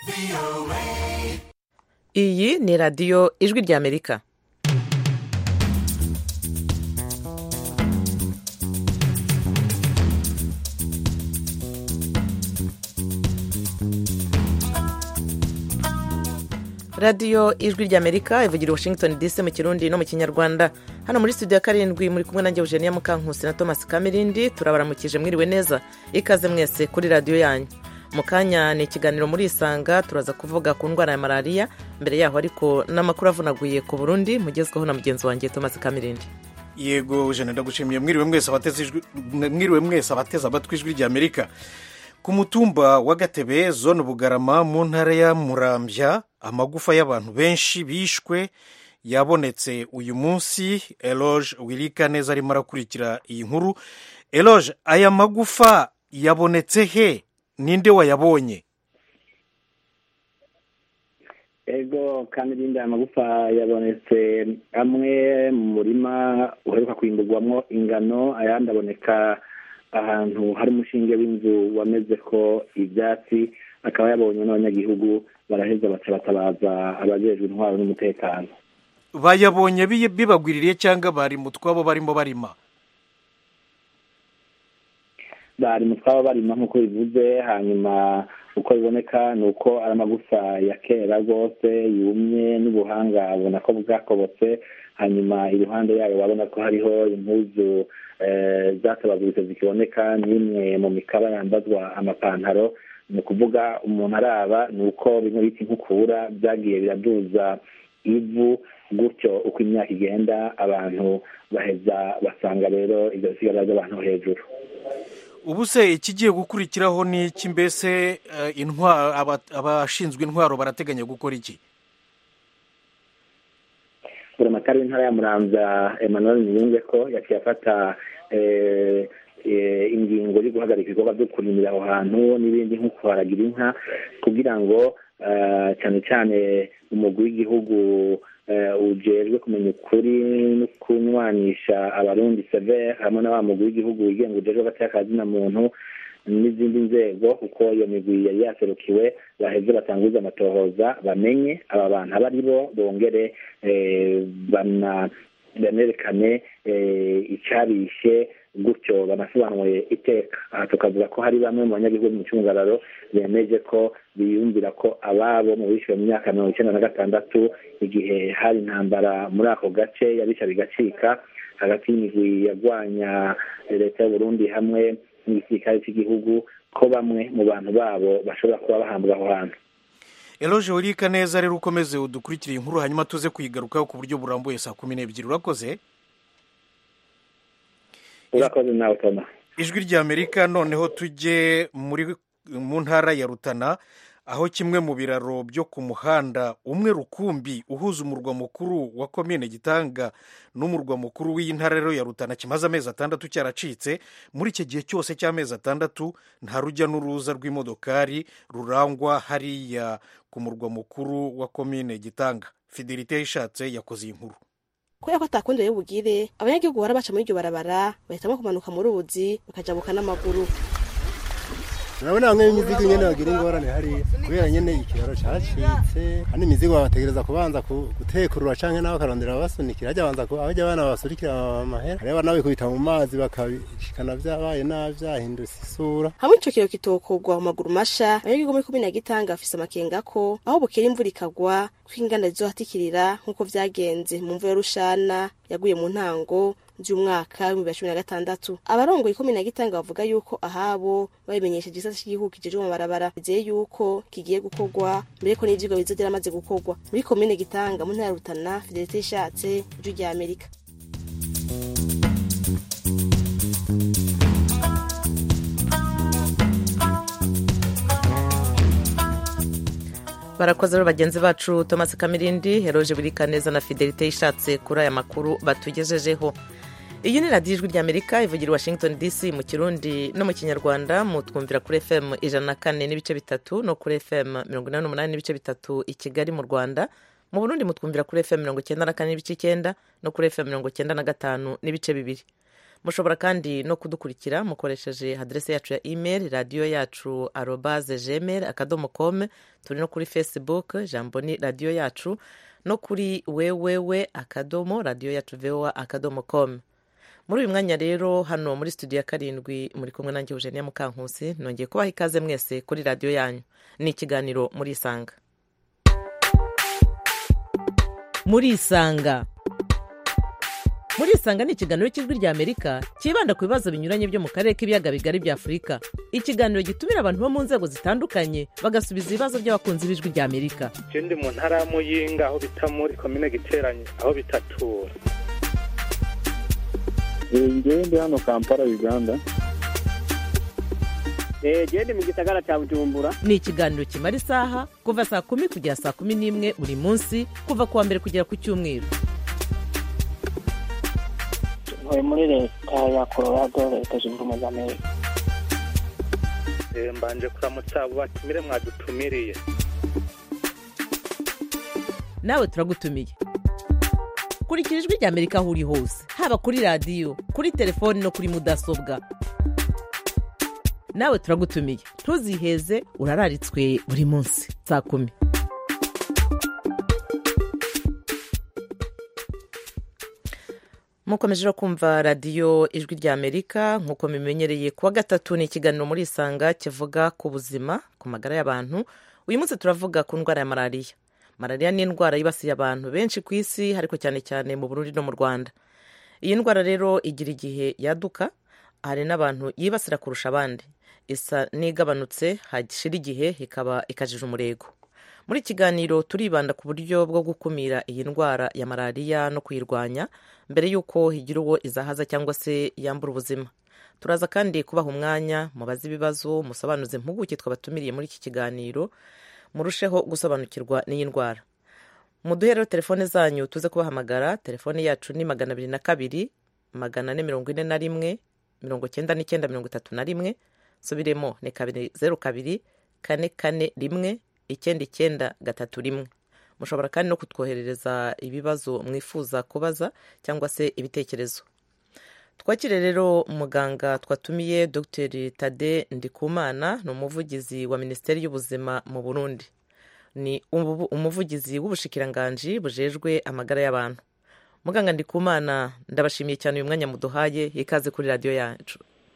iyi ni radiyo ijwi ry'amerika. radiyo ijwi ry'amerika ivugira i Washington DC mu kirundi no mu kinyarwanda. Hano muri studio ya karindwi muri kumwe nanjye Eugenia Mukankusi na Thomas Kamirindi. Turabaramukije mwiriwe neza, ikaze mwese kuri radiyo yanyu. Mu kanya ni ikiganiro muri Isanga, turaza kuvuga ku ndwara ya malariya. Mbere yaho ariko n'amakuru avunaguye ku Burundi mugezweho na mugenzi wanjye Thomas Kamirindi. Yego Eugenia, ndagushimiye. Mwiriwe mwese abateze amatwi ijwi ry'Amerika. Ku mutumba wa Gatebe, zone Bugarama, mu ntara ya Muramvya, amagufa y'abantu benshi bishwe yabonetse uyu munsi. Eloge Wirikaneza arimo arakurikira iyi nkuru. Eloge, aya magufa yabonetse he? Ninde wayabonye? Ego Kamirindi, amagufa yabonetse amwe mu murima uheruka kwimburwamwo ingano, ayandi aboneka ahantu hari umushinge w'inzu wameze ko ibyatsi. Akaba yabonye n'abanyagihugu baraheza baca batabaza abajejwe intwaro n'umutekano. Bayabonye bibagwiririye cyangwa bari mu twabo barimo barima? Bari mu twabo barima nk'uko bivuze. Hanyuma uko biboneka ni uko ari amagufa ya kera rwose yumye, n'ubuhanga abona ko bwakobotse. Hanyuma iruhande yayo babona ko hariho impuzu zatabaguritse zikiboneka, n'imwe mu mikaba yambazwa amapantaro. Ni ukuvuga umuntu araba ni uko bimwe biti nk'ukura byagiye biraduza ivu, gutyo uko imyaka igenda abantu baheza basanga rero ibyo bisigara by'abantu hejuru. Ubu se ikigiye gukurikiraho ni iki? Mbese abashinzwe intwaro barateganya gukora iki? Buramatari w'intara ya Muramvya Emmanuel Niyungeko yaciye afata ingingo yo guhagarika ibikorwa byo kurimira aho hantu n'ibindi nko kuharagira inka, kugira ngo cyane cyane umugwi w'igihugu ujejwe kumenya ukuri no kunywanisha abarundi severe, hamwe na wa mugwi w'igihugu wigenga ujejwe agatakazi na muntu n'izindi nzego, kuko iyo migwi yari yaserukiwe, baheze batanguza amatohoza bamenye aba bantu abo ari bo, bongere banerekane icyabishe, gutyo banasobanuye iteka. Aha tukavuga ko hari bamwe mu banyagihugu mu cyungararo bemeje ko biyumvira ko ababo mu bishwe mu myaka 1996 igihe hari intambara muri ako gace yabisha bigacika hagati y'imigwi yagwanya leta y'u Burundi hamwe n'igisirikare cy'igihugu, ko bamwe mu bantu babo bashobora kuba bahambwa aho hantu. Eloge Wirikaneza, rero ukomeze udukurikire inkuru hanyuma tuze kuyigarukaho ku buryo burambuye saa 12. Urakoze. Urakoze nawe Toma. Ijwi ry'Amerika. Noneho tujye mu ntara ya Rutana, aho kimwe mu biraro byo ku muhanda umwe rukumbi uhuza umurwa mukuru wa komine Gitanga n'umurwa mukuru w'iyi ntara rero ya Rutana kimaze amezi 6 cyaracitse. Muri iki gihe cyose cy'amezi 6 nta rujya n'uruza rw'imodokari rurangwa hariya ku murwa mukuru wa komine Gitanga. Fidelite Ishatse yakoze iyi nkuru. Kubera ko atakundi y'ubugire, abanyagihugu barabaca muri iryo barabara bahitamo kumanuka mu ruzi bakajabuka n'amaguru. Urabona bamwe imizigo nyene bagira ingorane hari kubera nyene ikiraro cacitse, kandi imizigo bategereza kubanza gutekurura canke naho karondera basunikira ajya banza ko abajya bana basurikira amahera, hari abana bikubita mu mazi bakabishikana vyabaye navyahindutse isura. Hamwe ico kiro kitokorwa mu maguru masha, abanyagihugu muri komine Gitanga afise amakenga ko aho bukera imvura ikagwa kw'inganda zizohatikirira nk'uko vyagenze mu mvura ya Rushana yaguye mu ntango z'umwaka wa 2016. Abarongoye komine Gitanga bavuga yuko ahabo babimenyesheje igisata cy'igihugu kijeje mu barabara bizeye yuko kigiye gukorwa mbere ko n'ivyigo bizogera amaze gukorwa. Muri komine Gitanga mu ntara ya Rutana, Fidelite Ishatse, ijwi ry'Amerika. Barakoze rero bagenzi bacu Thomas Kamirindi, Eloge Wirikaneza na Fidelite Ishatse kuri aya makuru batugejejeho. Iyi ni radiyo ijwi ry'Amerika ivugira i Washington DC mu kirundi no mu kinyarwanda. Mutwumvira kuri FM 104.3 no kuri FM 88.3 i Kigali mu Rwanda. Mu Burundi mutwumvira kuri FM 94.9 no kuri FM 95.2. mushobora kandi no kudukurikira mukoresheje aderese yacu ya email radiyo yacu @gmail.com. turi no kuri facebook jambo ni radiyo yacu, no kuri www.radiyoyacu.voa.com. muri uyu mwanya rero hano muri studio ya karindwi muri kumwe nanjye Eugenia Mukankusi, nongeye kubaha ikaze mwese kuri radiyo yanyu. ni ikiganiro muri Isanga. muri Isanga ni ikiganiro cy'ijwi rya Amerika kibanda ku bibazo binyuranye byo mu karere k'ibiyaga bigari bya Afurika. ikiganiro gitumira abantu bo mu nzego zitandukanye bagasubiza ibibazo by'abakunzi b'ijwi rya Amerika. ndi mu ntara ya Muyinga aho bita muri komine Giteranyi aho bitatura. ndi hano Kampala Uganda. ndi mu gisagara cya Bujumbura. ni ikiganiro kimara isaha kuva saa 10 kugera saa 11 buri munsi, kuva kuwa mbere kugera ku cyumweru. muri leta ya Colorado, leta zunze ubumwe za Amerika. mbanje kuramutsa abo batumire mwadutumiriye. nawe turagutumiye. kurikira ijwi rya Amerika aho uri hose, haba kuri radiyo, kuri telefoni no kuri mudasobwa. nawe turagutumiye, ntuziheze, urararitswe buri munsi saa 10. mukomeje kumva radiyo ijwi rya Amerika nk'uko mimenyereye. kuwa gatatu ni ikiganiro muri Isanga kivuga ku buzima, ku magara y'abantu. uyu munsi turavuga ku ndwara ya malariya. malariya ni indwara yibasiye abantu benshi ku isi, ariko cyane cyane mu Burundi no mu Rwanda. iyi ndwara rero igira igihe yaduka, hari n'abantu yibasira kurusha abandi, isa n'igabanutse hashira igihe ikaba ikajije umurego. muri ikiganiro turibanda ku buryo bwo gukumira iyi ndwara ya malariya no kuyirwanya mbere y'uko higira uwo izahaza cyangwa se yambura ubuzima. turaza kandi kubaha umwanya mubaze ibibazo, musobanuze impuguke twabatumiriye muri iki kiganiro, murusheho gusobanukirwa n'iyi ndwara. muduhe rero telefone zanyu tuze kubahamagara. telefone yacu ni 202 441 9931. subiremo ni 202 441 9931. mushobora kandi no kutwoherereza ibibazo mwifuza kubaza cyangwa se ibitekerezo. twakire rero muganga twatumiye Dr Tade Ndikumana, ni umuvugizi wa Minisiteri y'Ubuzima mu Burundi, ni umuvugizi w'ubushikiranganji bujejwe amagara y'abantu. muganga Ndikumana, ndabashimiye cyane uyu mwanya muduhaye, ikaze kuri radiyo yacu.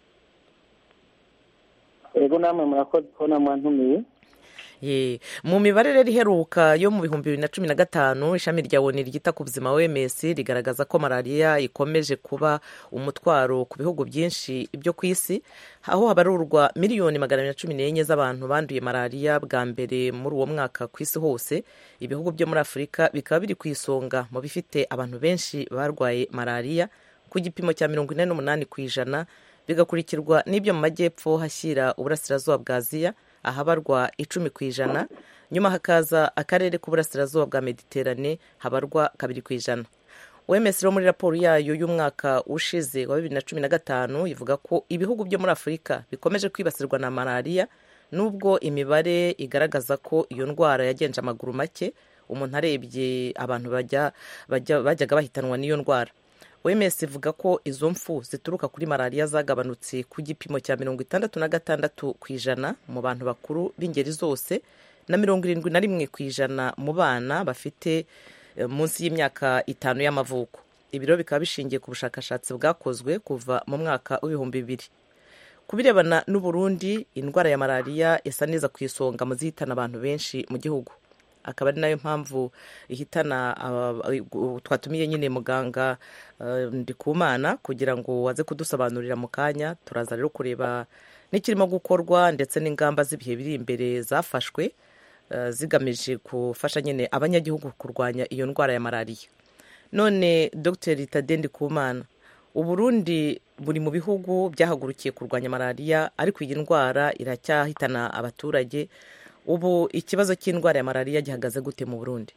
Yego, namwe murakoze kubona mwantumiye. mu mibare rero iheruka yo mu 2015 ishami rya ONU ryita ku buzima OMS rigaragaza ko malariya ikomeje kuba umutwaro ku bihugu byinshi byo ku isi, aho habarurwa miliyoni 114 z'abantu banduye malariya bwa mbere muri uwo mwaka ku isi hose. ibihugu byo muri Afurika bikaba biri ku isonga mu bifite abantu benshi barwaye malariya ku gipimo cya 48%, bigakurikirwa n'ibyo mu majyepfo hashyira uburasirazuba bwa Aziya ahabarwa 10%, nyuma hakaza akarere k'uburasirazuba bwa Mediterane habarwa 2%. OMS ro muri raporo yayo y'umwaka ushize wa 2015 ivuga ko ibihugu byo muri Afurika bikomeje kwibasirwa na malariya, nubwo imibare igaragaza ko iyo ndwara yagenje amaguru make. umuntu arebye abantu bajyaga bahitanwa n'iyo ndwara. OMS ivuga ko izo mfu zituruka kuri malariya zagabanutse ku gipimo cya 66% mu bantu bakuru b'ingeri zose na 71% mu bana bafite munsi y'imyaka 5 y'amavuko. ibiro bikaba bishingiye ku bushakashatsi bwakozwe kuva mu mwaka w'2000. kubirebana n'u Burundi, indwara ya malariya isa neza ku isonga mu zihitana abantu benshi mu gihugu, akaba ari nayo mpamvu ihitana twatumiye nyine muganga Ndikumana kugira ngo waze kudusobanurira mu kanya. turaza rero kureba n'ikirimo gukorwa ndetse n'ingamba z'ibihe biri imbere zafashwe zigamije gufasha nyine abanyagihugu kurwanya iyo ndwara ya malariya. none Dr Tade Ndikumana, u Burundi buri mu bihugu byahagurukiye kurwanya malariya, ariko iyi ndwara iracyahitana abaturage. ubu ikibazo cy'indwara ya malariya gihagaze gute mu Burundi?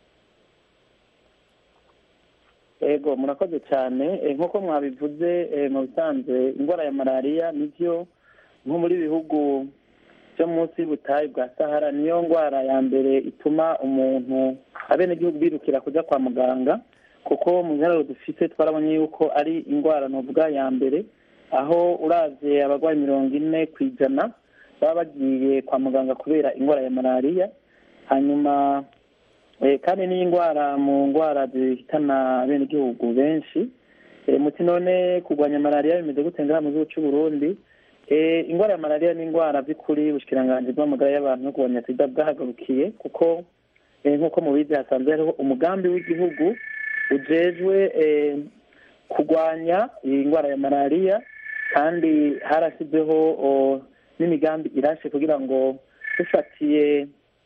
Yego, murakoze cyane. Nk'uko mwabivuze, mu bisanzwe indwara ya malariya nibyo nko muri bihugu byo munsi y'ubutayu bwa Sahara niyo ndwara ya mbere ituma umuntu abenegihugu birukira kujya kwa muganga, kuko mu biharuro dufite twarabonye yuko ari indwara novuga ya mbere aho uravye abarwayi 40% baba bagiye kwa muganga kubera ingwara ya malariya. Hanyuma kandi ni ingwara mu ngwara zihitana bene igihugu benshi. Muti none kurwanya malariya bimeze gute ngaha mu gihugu cy'u Burundi? Ingwara ya malariya ni ingwara by'ukuri ubushikiranganje bw'amagara y'abantu no kurwanya sida bwahagarukiye, kuko nk'uko mubizi hasanzwe hariho umugambi w'igihugu ujejwe kurwanya iyi ngwara ya malariya, kandi harashizeho n'imigambi irashe kugira ngo dufatiye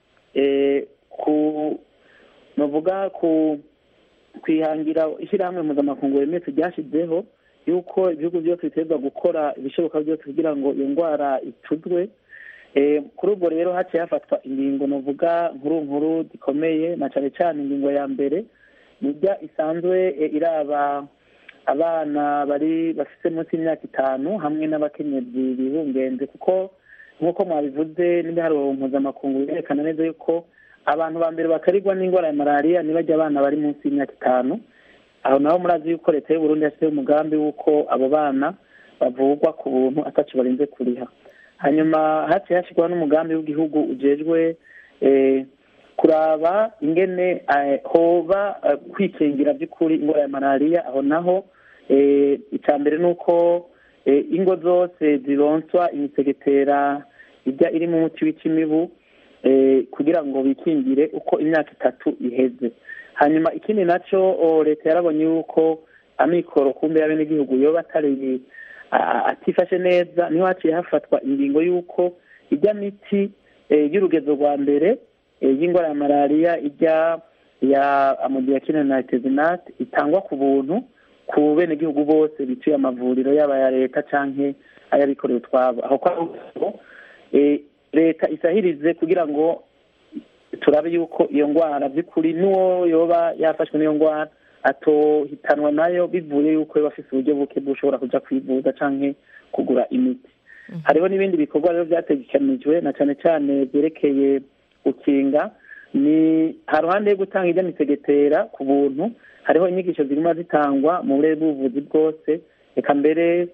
kwihangira ishyirahamwe mpuzamakungu remezo ryashizeho yuko ibihugu byose biterwa gukora ibishoboka byose kugira ngo iyo ndwara ituzwe. Kuri ubwo rero haciye hafatwa ingingo novuga nkuru zikomeye, na cyane cyane ingingo ya mbere nijya isanzwe iraba abana bafite munsi y'imyaka 5 hamwe n'abakenyezi bibungenze, kuko nk'uko mwabivuze n'ibiharuro mpuzamakungu birerekana neza yuko abantu ba mbere bakarigwa n'ingwara ya malariya nibajya abana bari munsi y'imyaka 5. Aho naho murazi yuko leta y'u Burundi yashyizeho umugambi w'uko abo bana bavugwa ku buntu ataco barinze kuriha. Hanyuma haciye hashyirwaho n'umugambi w'igihugu ujejwe kuraba ingene hoba kwikingira by'ukuri ingwara ya malariya. Aho naho icya mbere ni uko ingo zose zironswa imisegetera ijya irimo umuti w'ikimibu kugira ngo bikingire uko imyaka 3 iheze. Hanyuma ikindi nacyo leta yarabonye yuko amikoro kumbe yabe n'igihugu yoba atifashe neza, niho haciye hafatwa ingingo yuko ijya miti y'urugezo rwa mbere y'ingwara ya malariya ijya ya amodiakine na tezinate itangwa ku buntu ku bene gihugu bose biciye amavuriro yaba ya leta canke ayabikorera utwabo. Aho kwa leta isahirize kugira ngo turabe yuko iyo ngwara by'ukuri n'uwo yoba yafashwe n'iyo ngwara atohitanwa nayo bivuye yuko yoba afise uburyo buke bushobora kuja kwivuza canke kugura imiti. Hariho n'ibindi bikorwa rero byategekanijwe na cyane cyane byerekeye gukinga, ni haruhande yo gutanga ijya misegetera ku buntu, hariho inyigisho zirimo zitangwa mu burere bw'ubuvuzi bwose, eka mbere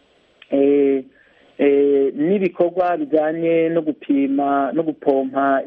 n'ibikorwa bijyanye no gupima no gupompa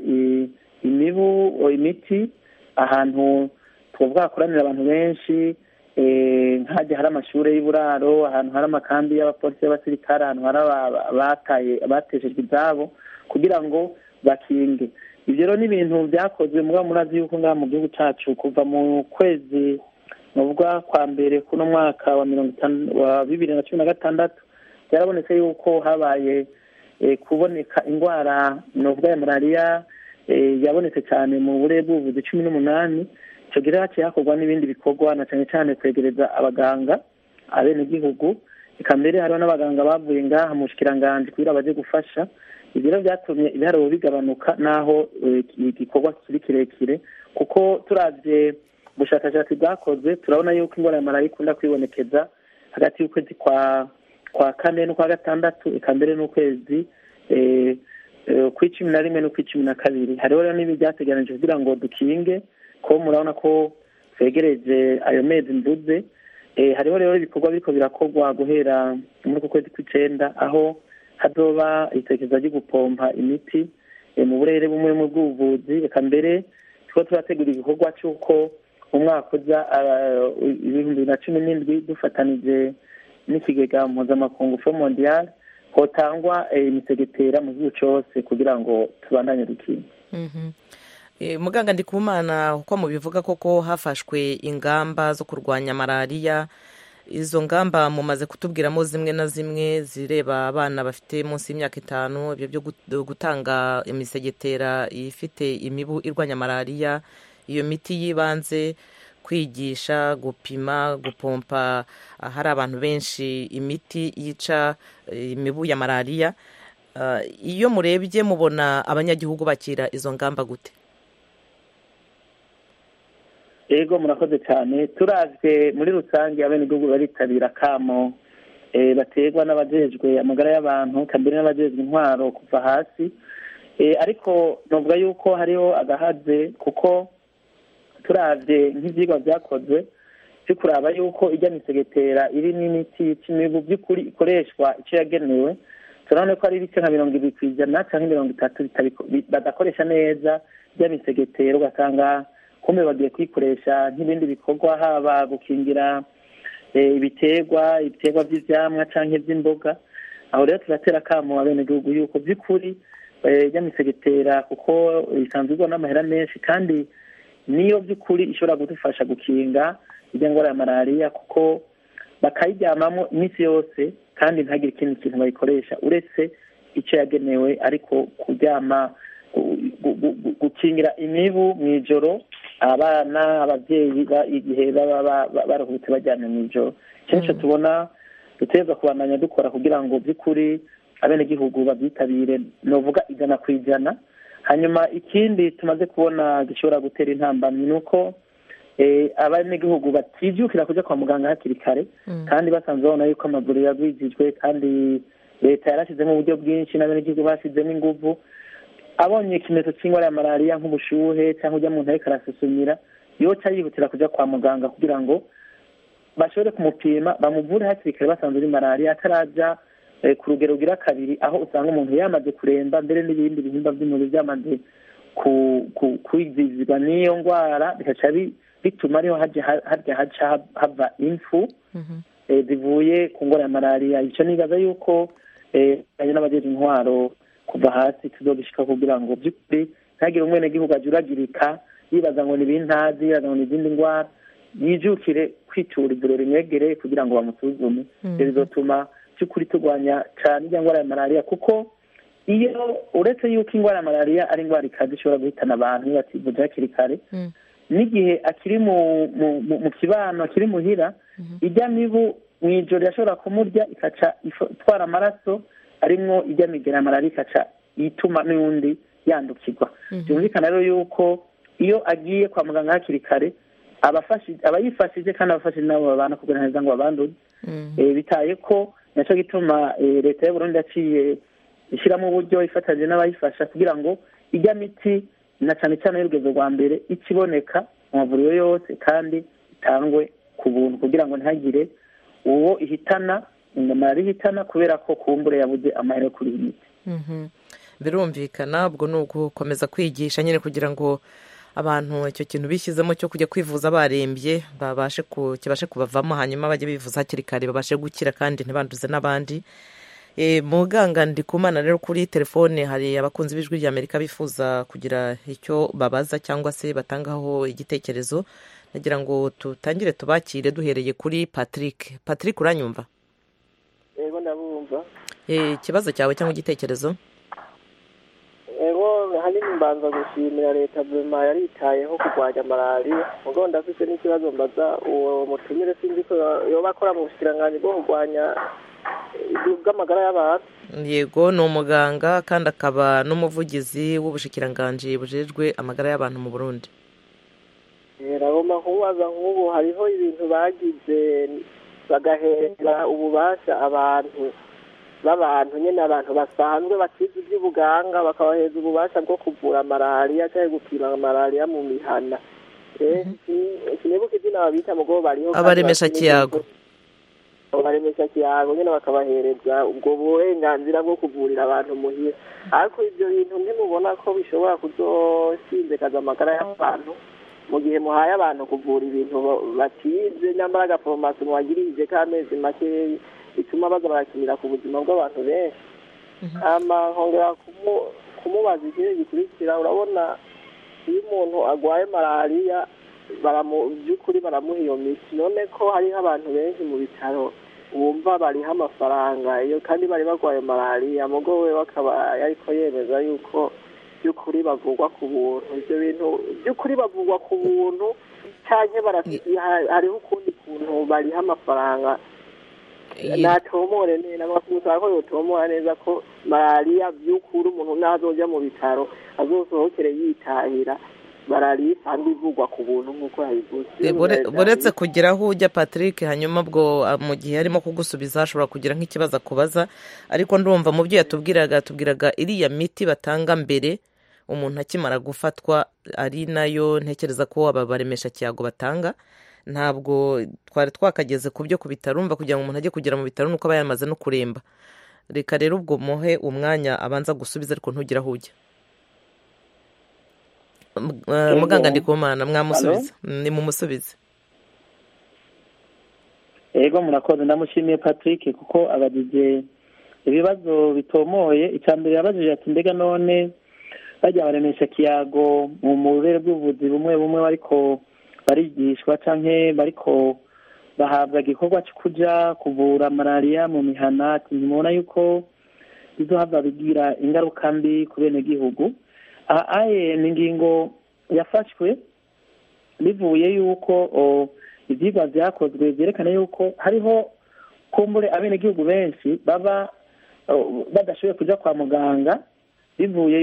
imiti ahantu twavuga hakoranira abantu benshi, nk'ahajya hari amashuri y'uburaro, ahantu hari amakambi y'abapolisi y'abasirikare, ahantu hari abateshejwe izabo kugira ngo bakinge. Ibyo rero ni ibintu byakozwe murazi yuko ngaha mu gihugu cyacu kuva mu kwezi novuga kwa mbere kuno mwaka wa 2016 byarabonetse yuko habaye kuboneka ingwara novuga ya malariya yabonetse cyane mu burere bw'ubuvuzi 18. Icyo gihe haciye hakorwa n'ibindi bikorwa na cyane cyane kwegereza abaganga abenegihugu, eka mbere hariho n'abaganga bavuye ngaha mu bushikiranganje kugira baje gufasha. Ibyo rero byatumye ibiharuro bigabanuka naho igikorwa kiri kirekire, kuko turavye ubushakashatsi bwakozwe turabona yuko ingwara ya malariya ikunda kwibonekeza hagati y'ukwezi kwa 4 no kwa 6, eka mbere n'ukwezi kw'icumi no kw'icumi. Hariho rero n'ibi byateganijwe kugira ngo dukinge, ko murabona ko twegereje ayo mezi mvuze. Hariho rero ibikorwa biriko birakorwa guhera muri uko kwezi kw'icenda, aho hazoba itekeza ryo gupompa imiti mu burere bumwe mu bw'ubuvuzi, eka mbere two turategura igikorwa cy'uko umwaka uza 2017 dufatanije n'ikigega mpuzamakungu Fond Mondial hotangwa imisegetera mu gihugu cyose kugira ngo tubandanye dukinga. Muganga Ndikumana, uko mubivuga koko hafashwe ingamba zo kurwanya malariya, izo ngamba mumaze kutubwiramo zimwe na zimwe zireba abana bafite munsi y'imyaka 5, ibyo byo gutanga imisegetera ifite imibu irwanya malariya, iyo miti yibanze, kwigisha, gupima, gupompa hari abantu benshi imiti yica imibu ya malariya. Iyo murebye mubona abanyagihugu bakira izo ngamba gute? Ego murakoze cyane. Turavye muri rusange abenegihugu baritabira kamo bategwa n'abajejwe amagara y'abantu, kambere n'abajejwe intwaro kuva hasi, ariko novuga yuko hariho agahaze, kuko turavye nk'ivyigwa byakozwe cyo kuraba yuko ijya misegetera irimo imiti yica imibu by'ukuri ikoreshwa icyo yagenewe. turabona ko ari ibice nka 20% cyangwa 30% badakoresha neza ijya misegetera, ugasanga kumbe bagiye kwikoresha nk'ibindi bikorwa, haba gukingira ibiterwa by'ivyamwa canke by'imboga. aho rero turatera kamo abenegihugu yuko by'ukuri ijya misegetera kuko isanzwe igwa n'amahera menshi, kandi niyo by'ukuri ishobora kudufasha gukinga ijya ngwara ya malariya, kuko bakayiryamamo iminsi yose kandi ntagire ikindi kintu bayikoresha uretse icyo yagenewe, ariko kuryama gukingira imibu mu ijoro, abana ababyeyi igihe baba baruhutse bajyana mu ijoro. Kenshi tubona duteza kubandanya dukora kugira ngo by'ukuri abenegihugu babyitabire, novuga 100%. hanyuma ikindi tumaze kubona gishobora gutera intambamyi nuko abenegihugu batijukira kuja kwa muganga hakiri kare, kandi basanzwe babona yuko amavuriro yagwijijwe kandi leta yarashizemo uburyo bwinshi n'abenegihugu bashizemo inguvu. abonye ikimenyetso cy'ingwara ya malariya nk'ubushuhe cyangwa ujya muntu ariko arasusumira, yoca yihutira kuja kwa muganga kugira ngo bashobore kumupima bamuvure hakiri kare basanzwe ari malariya, ataraja ku rugero rugira kabiri aho usanga umuntu yamaze kuremba, mbere n'ibindi bihimba by'umubiri byamaze kwizizwa n'iyo ndwara, bikaca bituma ariho haca hava impfu zivuye ku ngwara ya malariya. icyo nibaza yuko n'abajeje intwaro kuva hasi tuzobishika kugira ngo by'ukuri ntagire umwenegihugu ajuragirika yibaza ngo ni ibintazi, yibaza ngo ni izindi ndwara, yijukire kwitura ivuriro rimwegereye kugira ngo bamusuzume. ibyo bizotuma by'ukuri turwanya cyane ijya ngwara ya malariya, kuko iyo uretse yuko ingwara ya malariya ari ingwara ikaze ishobora guhitana abantu iyo bativuje hakiri kare, n'igihe akiri mu kibano akiri muhira, ijya mibu mu ijoro yashobora kumurya ikaca itwara amaraso arimwo ijya migera malariya ikaca ituma n'undi yandukirwa. byumvikana rero yuko iyo agiye kwa muganga hakiri kare abayifashije kandi abafashije nabo babana kugira neza ngo babanduze. bitaye ko nacyo gituma leta y'Uburundi yaciye ishyiramo uburyo ifatanyije n'abayifasha kugira ngo ijya miti na cyane cyane y'urugendo rwa mbere ikiboneka mu mavuriro yose kandi itangwe ku buntu kugira ngo ntihagire uwo ihitana malariya ihitana kubera ko kumbure yabuze amahera kuri iyi miti. birumvikana ubwo ni ugukomeza kwigisha nyine kugira ngo abantu icyo kintu bishyizemo cyo kujya kwivuza barembye kibashe kubavamo, hanyuma bajye bivuza hakiri kare babashe gukira kandi ntibanduze n'abandi. muganga Ndikumana rero kuri telefone hari abakunzi b'ijwi rya Amerika bifuza kugira icyo babaza cyangwa se batangaho igitekerezo, nagira ngo tutangire tubakire duhereye kuri Patrick uranyumva? Yego ndabumva. Ikibazo cyawe cyangwa igitekerezo? Ego hanini mbanza gushimira leta bwema yaritayeho kurwanya malariya, ubwo ndafite n'ikibazo mbaza uwo mutumire sinzi ko yoba akora mu bushikiranganje bwo kurwanya bw'amagara y'abantu. Yego ni umuganga kandi akaba n'umuvugizi w'ubushikiranganje bujejwe amagara y'abantu mu Burundi. Ragomba kubaza nk'ubu hariho ibintu bagize bagahera ububasha abantu b'abantu nyine abantu basanzwe bakizi iby'ubuganga bakabaheza ububasha bwo kuvura malariya cyangwa gupima malariya mu mihana. Sinibuka izina babita mugo bariho abaremesha kiyago nyine bakabahereza ubwo burenganzira bwo kuvurira abantu muhira. ariko ibyo bintu ntimubona ko bishobora kuzosindikaza amagara y'abantu mu gihe muhaye abantu kuvura ibintu batize nyamara agaforomasi muwagirije k'amezi makeya bituma baza barakinira ku buzima bw'abantu benshi. nkongera kumubaza ikintu gikurikira, urabona iyo umuntu arwaye malariya by'ukuri baramuha iyo miti, none ko hariho abantu benshi mu bitaro bumva bariho amafaranga iyo kandi bari barwaye malariya, mugo we akaba yariko yemeza yuko by'ukuri bavugwa ku buntu. ibyo bintu by'ukuri bavugwa ku buntu cyangwa hariho ukundi kuntu bariho amafaranga? natomore neza bakusaba ko yotomora neza ko malariya by'ukuri umuntu nazojya mu bitaro azosohokere yitahira malariya kandi ivugwa ku buntu nk'uko yabivuze. buretse kugira aho ujya Patrick, hanyuma bwo mu gihe arimo kugusubiza ashobora kugira nk'ikibazo akubaza, ariko ndumva mu byo yatubwiraga iriya miti batanga mbere umuntu akimara gufatwa ari nayo ntekereza ko aba baremesha kiyago batanga, ntabwo twari twakageze ku byo ku bitaro, umva kugira ngo umuntu ajye kugera mu bitaro nuko aba yamaze no kuremba. Reka rero ubwo muhe umwanya abanza gusubiza, ariko ntugire aho ujya. Muganga Ndikumana, mwamusubiza? Ni mumusubize. Yego murakoze, ndamushimiye Patrick kuko abajije ibibazo bitomoye. Icambere yabajije ati mbega none bajya baremesha kiyago mu murere bw'ubuvuzi bumwe bumwe bariko barigishwa canke bariko bahabwa igikorwa cyo kuja kuvura malaria mu mihana, ntimubona yuko bizohava bigira ingaruka mbi ku bene gihugu? Aye ni ingingo yafashwe bivuye yuko ivyigwa vyakozwe vyerekana yuko hariho kumbure abenegihugu benshi baba badashoboye kuja kwa muganga bivuye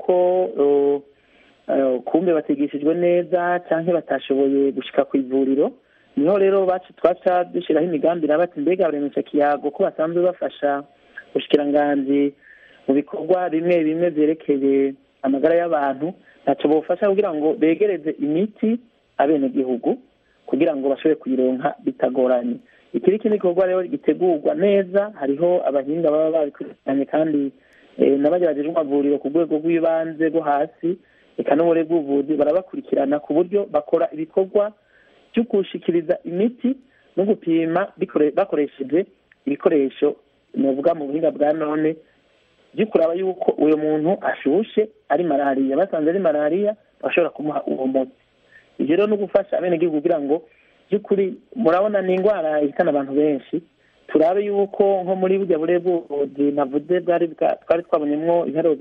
yuko kumbe batigishijwe neza canke batashoboye gushika ku ivuriro. Niho rero twaca dushiraho imigambi bati mbega baremesha kiyago ko basanzwe bafasha ubushikiranganji mu bikorwa bimwe bimwe vyerekeye amagara y'abantu, ntaco bofasha kugira ngo begereze imiti abenegihugu kugira ngo bashobore kuyironka bitagoranye. Ikiri kindi gikorwa rero gitegurwa neza, hariho abahinga baba babikurikiranye kandi n'abagerageje amavuriro ku rwego rw'ibanze rwo hasi eka n'ubure bw'ubuvuzi barabakurikirana ku buryo bakora ibikorwa byo gushikiriza imiti no gupima bakoresheje ibikoresho novuga mu buhinga bwa none byo kuraba yuko uyo muntu ashushe ari malaria, basanze ari malaria bashobora kumuha uwo muti. Ivyo rero no gufasha abenegihugu kugira ngo by'ukuri murabona ni indwara ihitana abantu benshi, turabe yuko nko muri burya bure bw'ubuvuzi navuze twari twabonyemwo ibiharo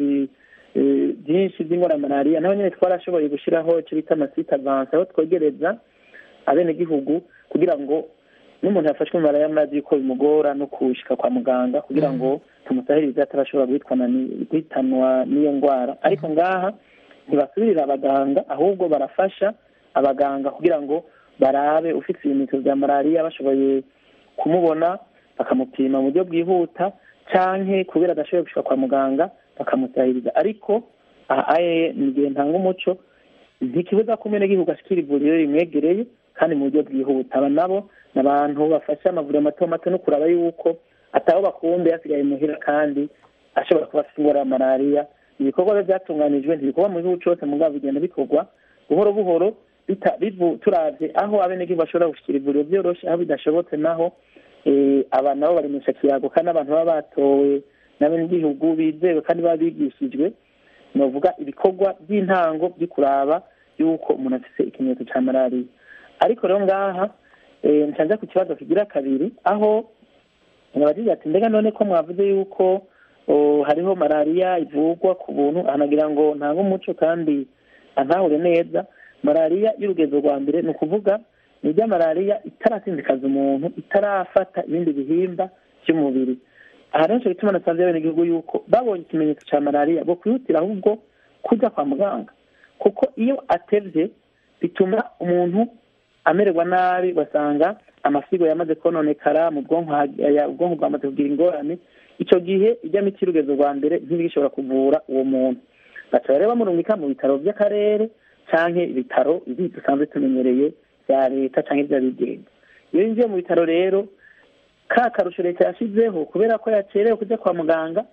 byinshi by'indwara ya malaria, naho nyene twarashoboye gushiraho ico bita amasite avance, aho twegereza abenegihugu kugira ngo n'umuntu yafashwe mu malaria amazi yuko bimugora no kushika kwa muganga kugira ngo tumusahirize atarashobora guhitanwa n'iyo ndwara. Ariko ngaha ntibasubirira abaganga, ahubwo barafasha abaganga kugira ngo barabe ufite ibimenyetso bya malaria bashoboye kumubona bakamupima mu buryo bwihuta, canke kubera adashoboye gushika kwa muganga bakamusahiriza. Ariko ni igihe ntanga umuco, ntikibuza ko umenegihugu ashikira ivuriro rimwegereye kandi mu buryo bwihuta. Aba nabo ni abantu bafasha amavuriro mato mato no kuraba yuko ataho bakumbe yasigaye muhira kandi ashobora kuba afite indwara ya malaria. Ibikorwa biba byatunganijwe ntibikorwa mu gihugu cose, mugabo bigenda bikorwa buhoro buhoro turavye aho abenegihugu bashobora gushikira ivuriro vyoroshe, aho bidashobotse naho aba nabo baremesha kiyago kandi abantu baba batowe n'abenegihugu bizewe kandi baba bigishijwe, novuga ibikorwa by'intango byo kuraba yuko umuntu afise ikimenyetso ca malaria. Ariko rero ngaha ncanza ku kibazo kigira kabiri, aho abagize ati mbega none ko mwavuze yuko hariho malaria ivurwa ku buntu, anagira ngo ntanga umuco kandi antahure neza. Malaria y'urugezo rwa mbere ni ukuvuga ni irya malaria itaratsindikaza umuntu, itarafata ibindi bihimba by'umubiri. Aha rero nico gituma nasanze abenegihugu yuko babonye ikimenyetso ca malaria bo kwihutira ahubwo kuja kwa muganga, kuko iyo atevye bituma umuntu amererwa nabi, basanga amasigo yamaze kononekara mu ubwonko bwamaze kugira ingorane. Ico gihe irya miti y'urugezo rwa mbere ntibishobora kuvura uwo muntu, baca rero bamurungika mu bitaro vy'akarere canke ibitaro ibi dusanzwe tumenyereye vya leta canke vy'abigenga. Iyo yinjiye mu bitaro rero ka karusho leta yashizeho kubera ko yacerewe kuja kwa muganga,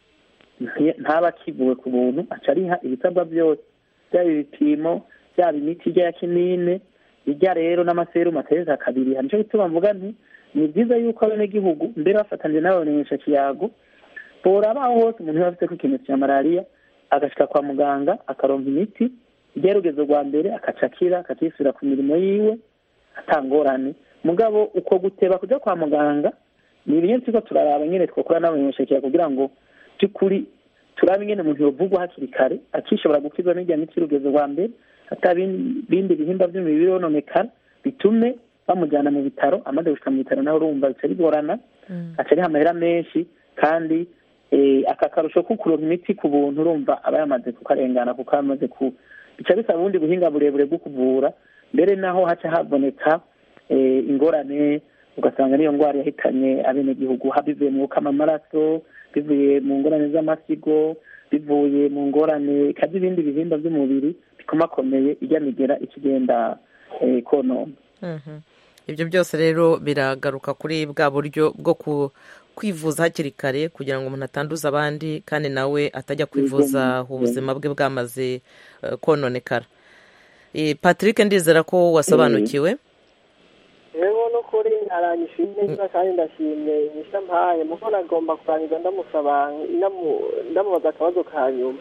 ntaba akivuwe ku buntu, aca ariha ibisabwa byose, byaba ibipimo, byaba imiti ya kinine, irya rero n'amaserumu ateza kabiri. Nico gituma mvuga nti ni byiza yuko abenegihugu mbere bafatanyije n'abaremesha kiyago borabaho hose umuntu yaba afite ikimenyetso cya malaria agashika kwa muganga akaronka imiti irya rugezo rwa mbere akacakira akacisubira ku mirimo yiwe atangorane. Mugabo uko guteba kuja kwa muganga ni ibintu turiko turaraba nyene twokora n'abaremesha kiyago kugira ngo by'ukuri turabe ingene umuntu yovugwa hakiri kare akishobora gukizwa n'irya miti y'urugezo rwa mbere, hata bindi bihimba by'umubiri bononekara bitume bamujyana mu bitaro. Amaze gushika mu bitaro naho urumva bica bigorana, aca ariho amahera menshi, kandi aka karusho ko kuronka imiti ku buntu urumva aba yamaze kukarengana, kuko amaze bica bisaba ubundi buhinga burebure bwo kuvura, mbere naho haca haboneka ingorane, ugasanga niyo ndwara yahitanye abenegihugu, bivuye mu gukama amaraso, bivuye mu ngorane z'amasigo, bivuye mu ngorane kazi ibindi bihimba by'umubiri bikomakomeye, irya migera ikigenda konona. ibyo byose rero biragaruka kuri bwa buryo bwo kwivuza hakiri kare kugira ngo umuntu atanduza abandi kandi nawe atajya kwivuza ubuzima bwe bwamaze kononekara. Patrick, ndizera ko wasobanukiwe. rero n'ukuri aranyishimye neza kandi ndashimye inyisha mpaye muko nagomba kurangiza ndamusaba ndamubaza akabazo ka nyuma.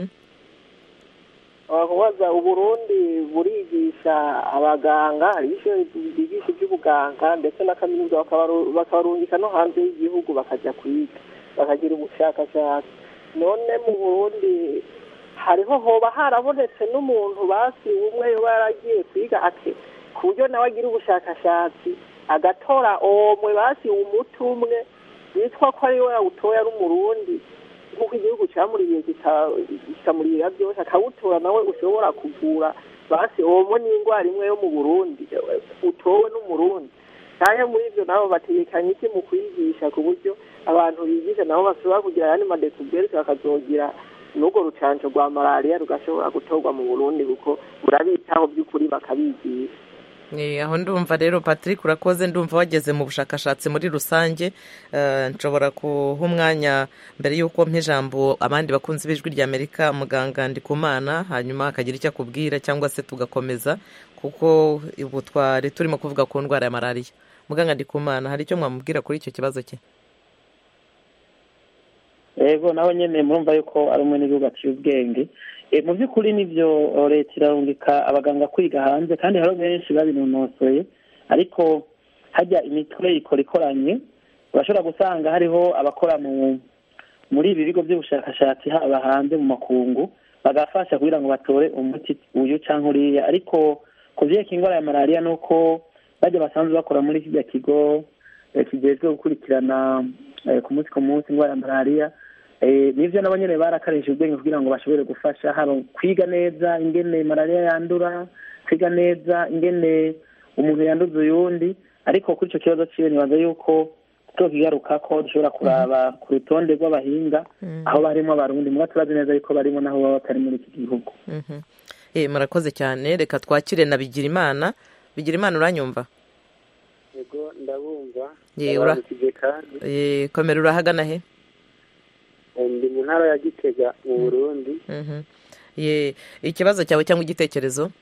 Kubaza Uburundi burigisha abaganga, hari ishuri ryigisha iby'ubuganga ndetse na kaminuza bakabarungika no hanze y'igihugu bakajya kwiga bakagira ubushakashatsi. None mu Burundi hariho hoba harabonetse n'umuntu basi umwe yoba yaragiye kwiga ake ku buryo nawe agira ubushakashatsi agatora omwe basi umuti umwe witwa ko ari we yawutoya ari umurundi nk'uko igihugu cyamuriye kikamurira byose akawutora nawe ushobora kuvura basi omwe n'indwara imwe yo mu Burundi utowe n'umurundi. Cyane muri ibyo nabo bategekanye iki mu kwigisha ku buryo abantu bigisha nabo bashobora kugira ayandi madekubweri bakazogira n'urwo rucanco rwa malariya rugashobora gutorwa mu Burundi kuko burabitaho by'ukuri bakabigisha. Aho ndumva rero Patrick urakoze, ndumva wageze mu bushakashatsi muri rusange. Nshobora kuha umwanya mbere y'uko mpa ijambo abandi bakunzi b'ijwi ry'Amerika muganga Ndikumana, hanyuma akagira icyo akubwira cyangwa se tugakomeza kuko ubu twari turimo kuvuga ku ndwara ya malariya. Muganga Ndikumana, hari icyo mwamubwira kuri icyo kibazo cye? Yego, naho nyene murumva yuko ari umwe n'igihugu aciye ubwenge. Mu by'ukuri nivyo leta irarungika abaganga kwiga hanze kandi hari benshi babinonosoye, ariko hajya imitwe ikora ikoranye urashobora gusanga hariho abakora muri ibi bigo by'ubushakashatsi haba hanze mu makungu bagafasha kugira ngo batore umuti uyu canke uriya. Ariko kuvyeka ingwara ya malariya nuko bajya basanzwe bakora muri kijya kigo kijejwe gukurikirana ku munsi ingwara ya malariya. Nivyo nabo nyene barakarishije ubwenge kugira ngo bashobore gufasha haba kwiga neza ingene malariya yandura, kwiga neza ingene umuntu yanduza uyundi. Ariko kuri ico kibazo ciwe nibaza yuko tukigaruka ko dushobora kuraba ku rutonde rw'abahinga aho barimo abarundi muba turazi neza yuko barimo naho baba batari muri iki gihugu. Murakoze cyane. Reka twakire na Bigirimana. Bigirimana, uranyumva? Yego, ndabumva. Komera, urahagana he? Ndi mu ntara ya Gitega mu Burundi. Ikibazo cyawe cyangwa igitekerezo?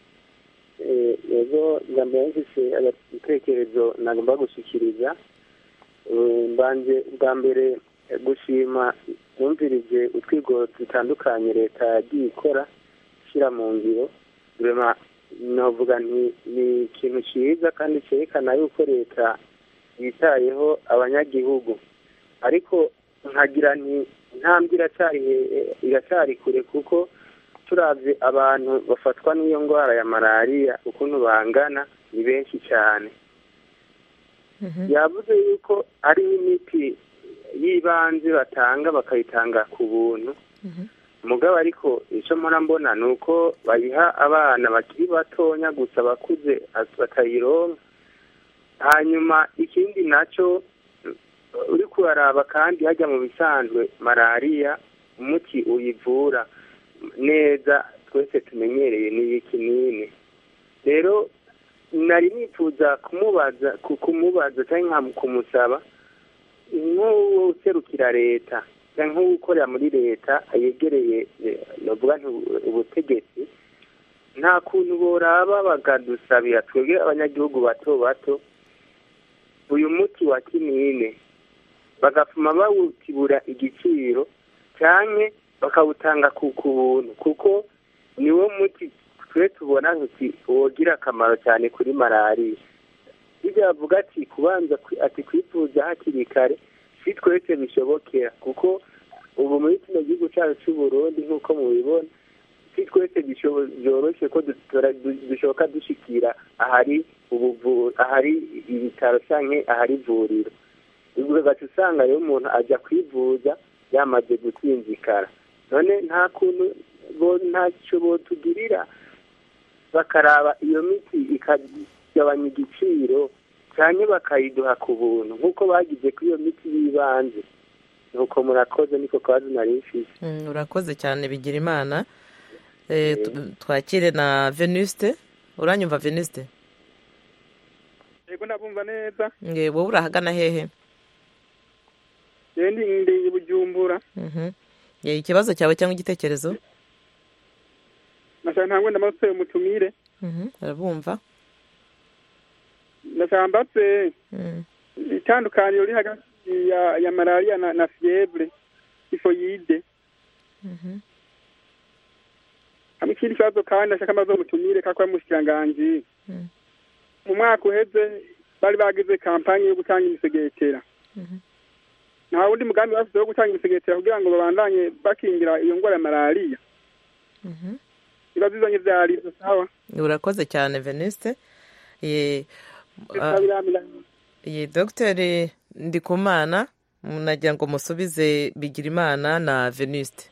Yego, ndambaye mfise igitekerezo nagomba gushikiriza. Mbanje bwa mbere gushima numvirije utwigo dutandukanye leta yagiye ikora shyira mu ngiro. Rema novuga ni ikintu cyiza kandi cyerekana yuko leta yitayeho abanyagihugu. Ariko nkagira intambwe iracyari kure kuko turavye abantu bafatwa n'iyo ndwara ya malariya ukuntu bangana ni benshi cyane. Yavuze yuko ari imiti y'ibanze batanga bakayitanga ku buntu. Mugabo ariko icyo mpora mbona ni uko bayiha abana bakiri batonya gusa bakuze batayironka. Hanyuma ikindi nacyo uri kuraraba kandi hajya mu bisanzwe malariya umuti uyivura neza twese tumenyereye ni ikinini. Rero nari nifuza kumubaza cyangwa kumusaba nk'userukira leta cyangwa nk'ukorera muri leta yegereye novuga ubutegetsi, nta kuntu boraba bakadusabira twebwe abanyagihugu bato bato uyu muti wa kinini bagafuma bawutibura igiciro cyane bakawutanga ku buntu kuko niwo muti twe tubona nti wogira akamaro cyane kuri malariya. Ibyo bavuga ati kubanza ati kwivuza hakiri kare si twese bishobokera kuko ubu muri kino gihugu cyacu cy'u Burundi nk'uko mubibona si twese byoroshye ko dushoboka dushikira ahari ibitaro cyangwa ahari ivuriro. Ubwo gace usanga iyo umuntu ajya kwivuza yamaze gutinzikara. None nta kuntu ntacyo botugirira bakaraba iyo miti ikagabanya igiciro cyane bakayiduha ku buntu nk'uko bagize kuri iyo miti y'ibanze. Nuko murakoze, niko kazi nari mfise. Urakoze cyane Bigirimana. Twakire na Venuste. Uranyumva Venuste? yego ndabumva neza. wowe urahagana hehe? Ndi i Bujumbura. Ikibazo cyawe cyangwa igitekerezo? Nashaka ntangwe ndamutse umutumire. Arabumva. Nashaka mbatse itandukaniro riri hagati ya malaria na fievre typhoide. Hamwe ikindi kibazo kandi nashaka mbazo umutumire kakwa mushikiranganje. Mu mwaka uheze bari bagize kampanye yo gutanga imisegetera. Nta wundi mugambi bafite wo gutanga imisegetera kugira ngo babandanye bakingira iyo ngwara ya malaria. Ibibazo bizanye vyari sawa. Urakoze cyane Venuste. Dr. Ndikumana nagira ngo musubize Bigirimana na Venuste.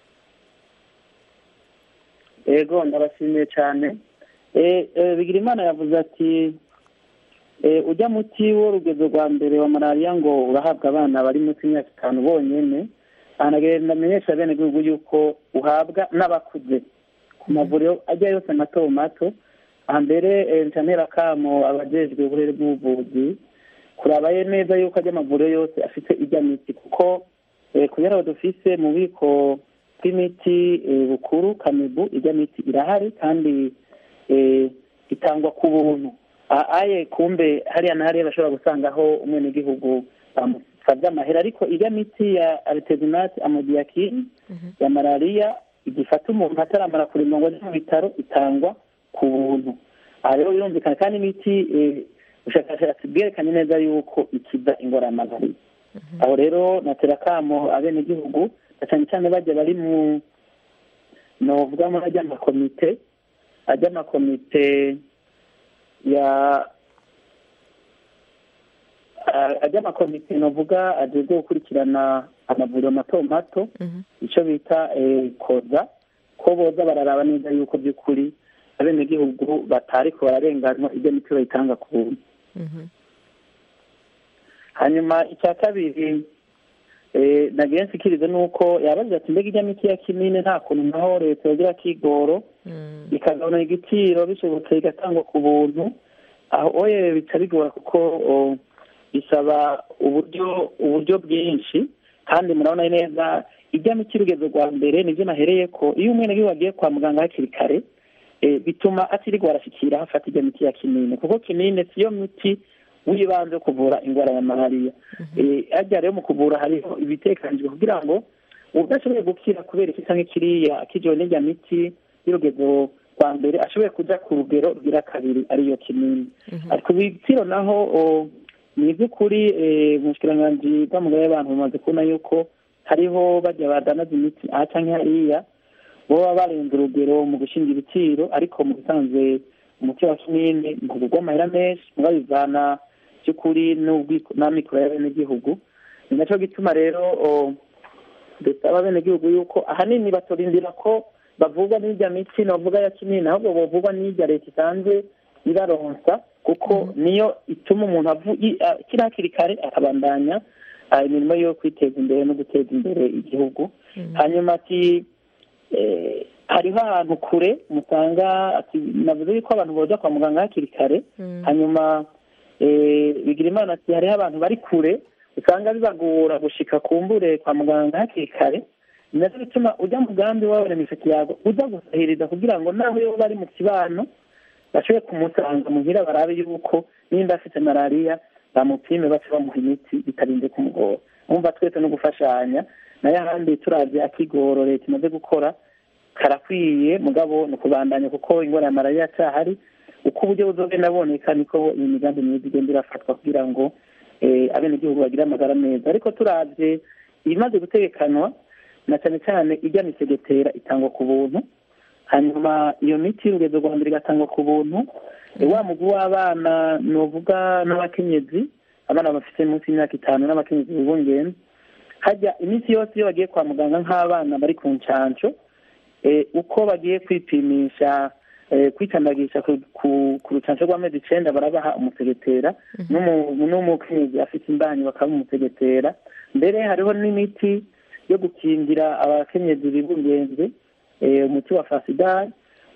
Ego ndabashimiye cyane. Bigirimana yavuze ati ujya muti w'urugezo rwa mbere wa malaria ngo urahabwa abana bari munsi y'imyaka 5 bonyene. Anagenda amenyesha bene gihugu yuko uhabwa n'abakuze ku mavuriro ajya yose mato mato. Ambere ntantera kamo abajejwe uburere bw'ubuvuzi kurabaye neza yuko ajya amavuriro yose afite ijya miti kuko kubera dufise mu biko bw'imiti bukuru Kamibu ijya miti irahari kandi itangwa ku buntu. Aye kumbe hariya na hariya bashobora gusangaho umwene gihugu bamusabye amahera ariko ijya miti ya artesunate amodiakine ya malaria igifata umuntu ataramara kurima ngo mu bitaro itangwa ku buntu. Rero birumvikana kandi imiti ubushakashatsi bwerekanye neza yuko ikiza ingwara ya malaria. Aho rero natera kamo abene gihugu cyane cyane bajya bari mu novuga mu ajya amakomite novuga ajejwe gukurikirana amavuriro mato mato icyo bita koza ko boza bararaba neza yuko by'ukuri abenegihugu batariko bararenganwa ibyo miti bayitanga ku buntu. Hanyuma icya kabiri nagiye nsikirize nuko yabaze ati mbega ijya miti ya kinini nta kuntu naho leta yogira kigoro ikagabanya igiciro bishobotse igatangwa ku buntu. Aho oye bica bigora kuko bisaba uburyo bwinshi kandi murabona neza ijya miti urugezo rwa mbere nibyo nahereye ko iyo umwenegihugu agiye kwa muganga hakiri kare bituma atirirwa arashikira hafata ijya miti ya kinini kuko kinini siyo miti w'ibanze kuvura ingwara ya malaria. Ajya rero mu kuvura hariho ibitekanijwe kugira ngo udashoboye gukira kubera iki cyangwa kiriya kijewe n'ijya miti y'urugezo rwa mbere ashoboye kuja ku rugero rwira kabiri ariyo kinini. Ariko ibiciro naho ni iby'ukuri umushikiranganji bw'amagara y'abantu bamaze kubona yuko hariho bajya badanaza imiti aha canke hariya boba barenze urugero mu gushinga ibiciro ariko mu bisanzwe umuti wa kinini ntugurwa amahera menshi mubabivana by'ukuri n'amikoro y'abenegihugu. Ni naco gituma rero dusaba abenegihugu yuko ahanini batorindira ko bavugwa n'ijya miti novuga ya kinini ahubwo bovugwa n'ijya leta isanzwe ibaronsa kuko niyo ituma umuntu akiri hakiri kare akabandanya imirimo yo kwiteza imbere no guteza imbere igihugu. Hanyuma ati hariho ahantu kure musanga navuze yuko abantu boza kwa muganga hakiri kare. Hanyuma Bigirimana ati hariho abantu bari kure usanga bibagora gushika kumbure kwa muganga hakiri kare. Nacyo bituma ujya mugambi wawe n'imisaki yago uza gusahiriza kugira ngo naho yo bari mu kibano bashobore kumusanga muhira barabe yuko nimba afite malaria bamupime bace bamuha imiti bitarinze kumugora. Umva twese no gufashanya nayo ahandi turavye akigoro leta imaze gukora karakwiye mugabo no kubandanya kuko ingwara ya malaria cyahari uko uburyo buzogenda boneka niko imigambi myiza igenda irafatwa kugira ngo abenegihugu bagire amagara meza. Ariko turavye ibimaze gutegekanwa na cyane cyane ijya misegetera itangwa ku buntu. Hanyuma iyo miti y'urugezo rwa mbere igatangwa ku buntu. Wa mugwi w'abana novuga n'abakenyezi abana bafite munsi y'imyaka 5 n'abakenyezi b'ubungenzi hajya iminsi yose iyo bagiye kwa muganga nk'abana bari ku ncanco uko bagiye kwipimisha kwitandagisha ku rucanco rw'amezi 9 barabaha umusegetera n'umukenyezi afite imbanyi bakaba umusegetera. Mbere hariho n'imiti yo gukingira abakenyezi b'ubungenzi umuti wa fasidari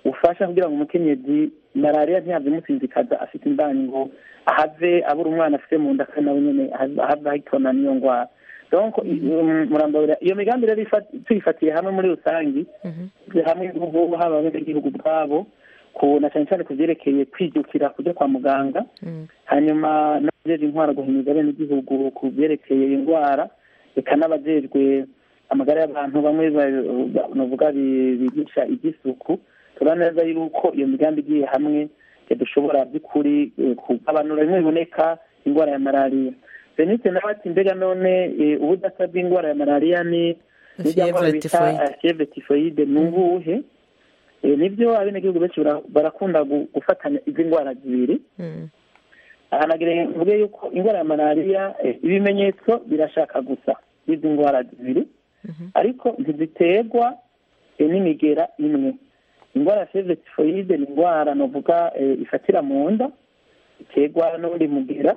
ufasha kugira ngo umukenyezi malariya ntihave imusinzikaza afite imbanyi ngo ahave abura umwana afite mu nda kandi nawe nyene ahave ahitona n'iyo ndwara. Donc murambabira iyo migambi rero tuyifatiye hamwe muri rusangi hamwe n'ubu haba abenegihugu bwabo na cyane cyane ku byerekeye kwijukira kujya kwa muganga, hanyuma n'abajeje intwara guhimiriza abenegihugu ku byerekeye indwara, reka n'abajejwe amagara y'abantu bamwe bavuga bigisha iby'isuku. turabona neza yuko iyo migambi igiye hamwe dushobora by'ukuri kugabanura bimwe biboneka indwara ya malariya. Benite nawe ati mbega none ubudasa bw'indwara ya malariya ni fievre typhoide ni ubuhe? Nibyo abenegihugu benshi barakunda gufatanya izi ndwara zibiri. Ahanagire mvuge yuko indwara ya malariya ibimenyetso birashaka gusa n'izi ndwara zibiri, ariko ntiziterwa n'imigera imwe. Indwara ya fievre typhoide ni indwara novuga ifatira mu nda, iterwa n'undi mugera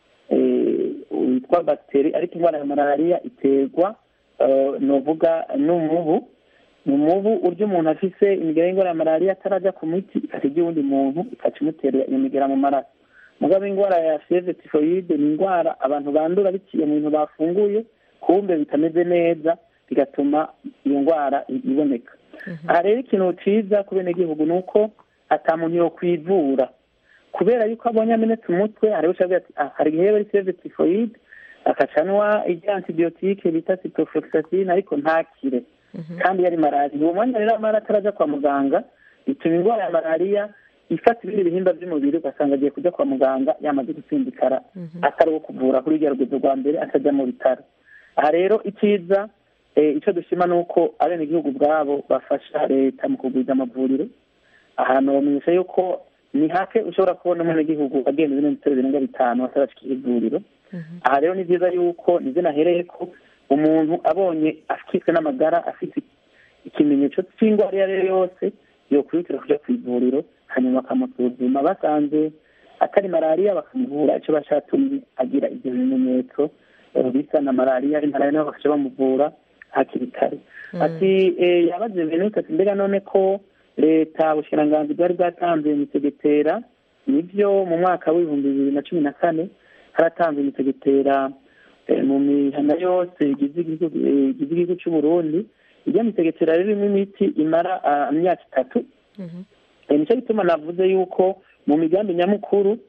witwa bagiteri, ariko indwara ya malariya iterwa novuga n'umubu. Umubu urya umuntu afise imigera y'indwara ya malariya ataraja ku miti ikatijya uwundi muntu ikacimutera iyo migera mu maraso. Mugabo indwara ya fievre typhoide ni indwara abantu bandura biciye mu bintu bafunguye, kumbe bitameze neza, bigatuma iyo ndwara iboneka. Aha rero ikintu ciza ku benegihugu ni uko ata muntu yo kwivura, kubera yuko abonye amenetse umutwe hariho ucavuga ati hari igihe bari fievre typhoide akacanwa ijya antibiotique bita ciprofloxacin ariko ntakire, kandi yari malariya. Uwo mwanya rero amara ataraja kwa muganga bituma indwara ya malariya ifata ibindi bihimba by'umubiri, ugasanga agiye kujya kwa muganga yamaze gutsindikara, atari uwo kuvura kuri rya rugendo rwa mbere atajya mu bitaro. Aha rero icyiza icyo dushima ni uko abenegihugu bwabo bafasha leta mu kugwiza amavuriro. Ahantu bamenyesha yuko ni hake ushobora kubona umwenegihugu agenda ibitaro birenga 5 atarashikira ivuriro. Aha rero ni byiza yuko nivyo nahereye ko umuntu abonye afitwe n'amagara afite ikimenyetso cy'indwara iyo ari yo yose yo kwihutira kuja ku ivuriro, hanyuma bakamusuzuma basanze atari malariya bakamuvura icyo bashatumye agira ibyo bimenyetso bisa na malariya, malariya nabo bakaca bamuvura hakiri kare. Ati yabaze Benite ati mbega none ko leta ubushikiranganji bwari bwatanze imisegetera, nivyo mu mwaka w'2014 haratanze imisegetera mu mihana yose igize igihugu cy'u Burundi. Iyo misegetera rero irimo imiti imara imyaka 3. Nicyo gituma navuze yuko mu migambi nyamukuru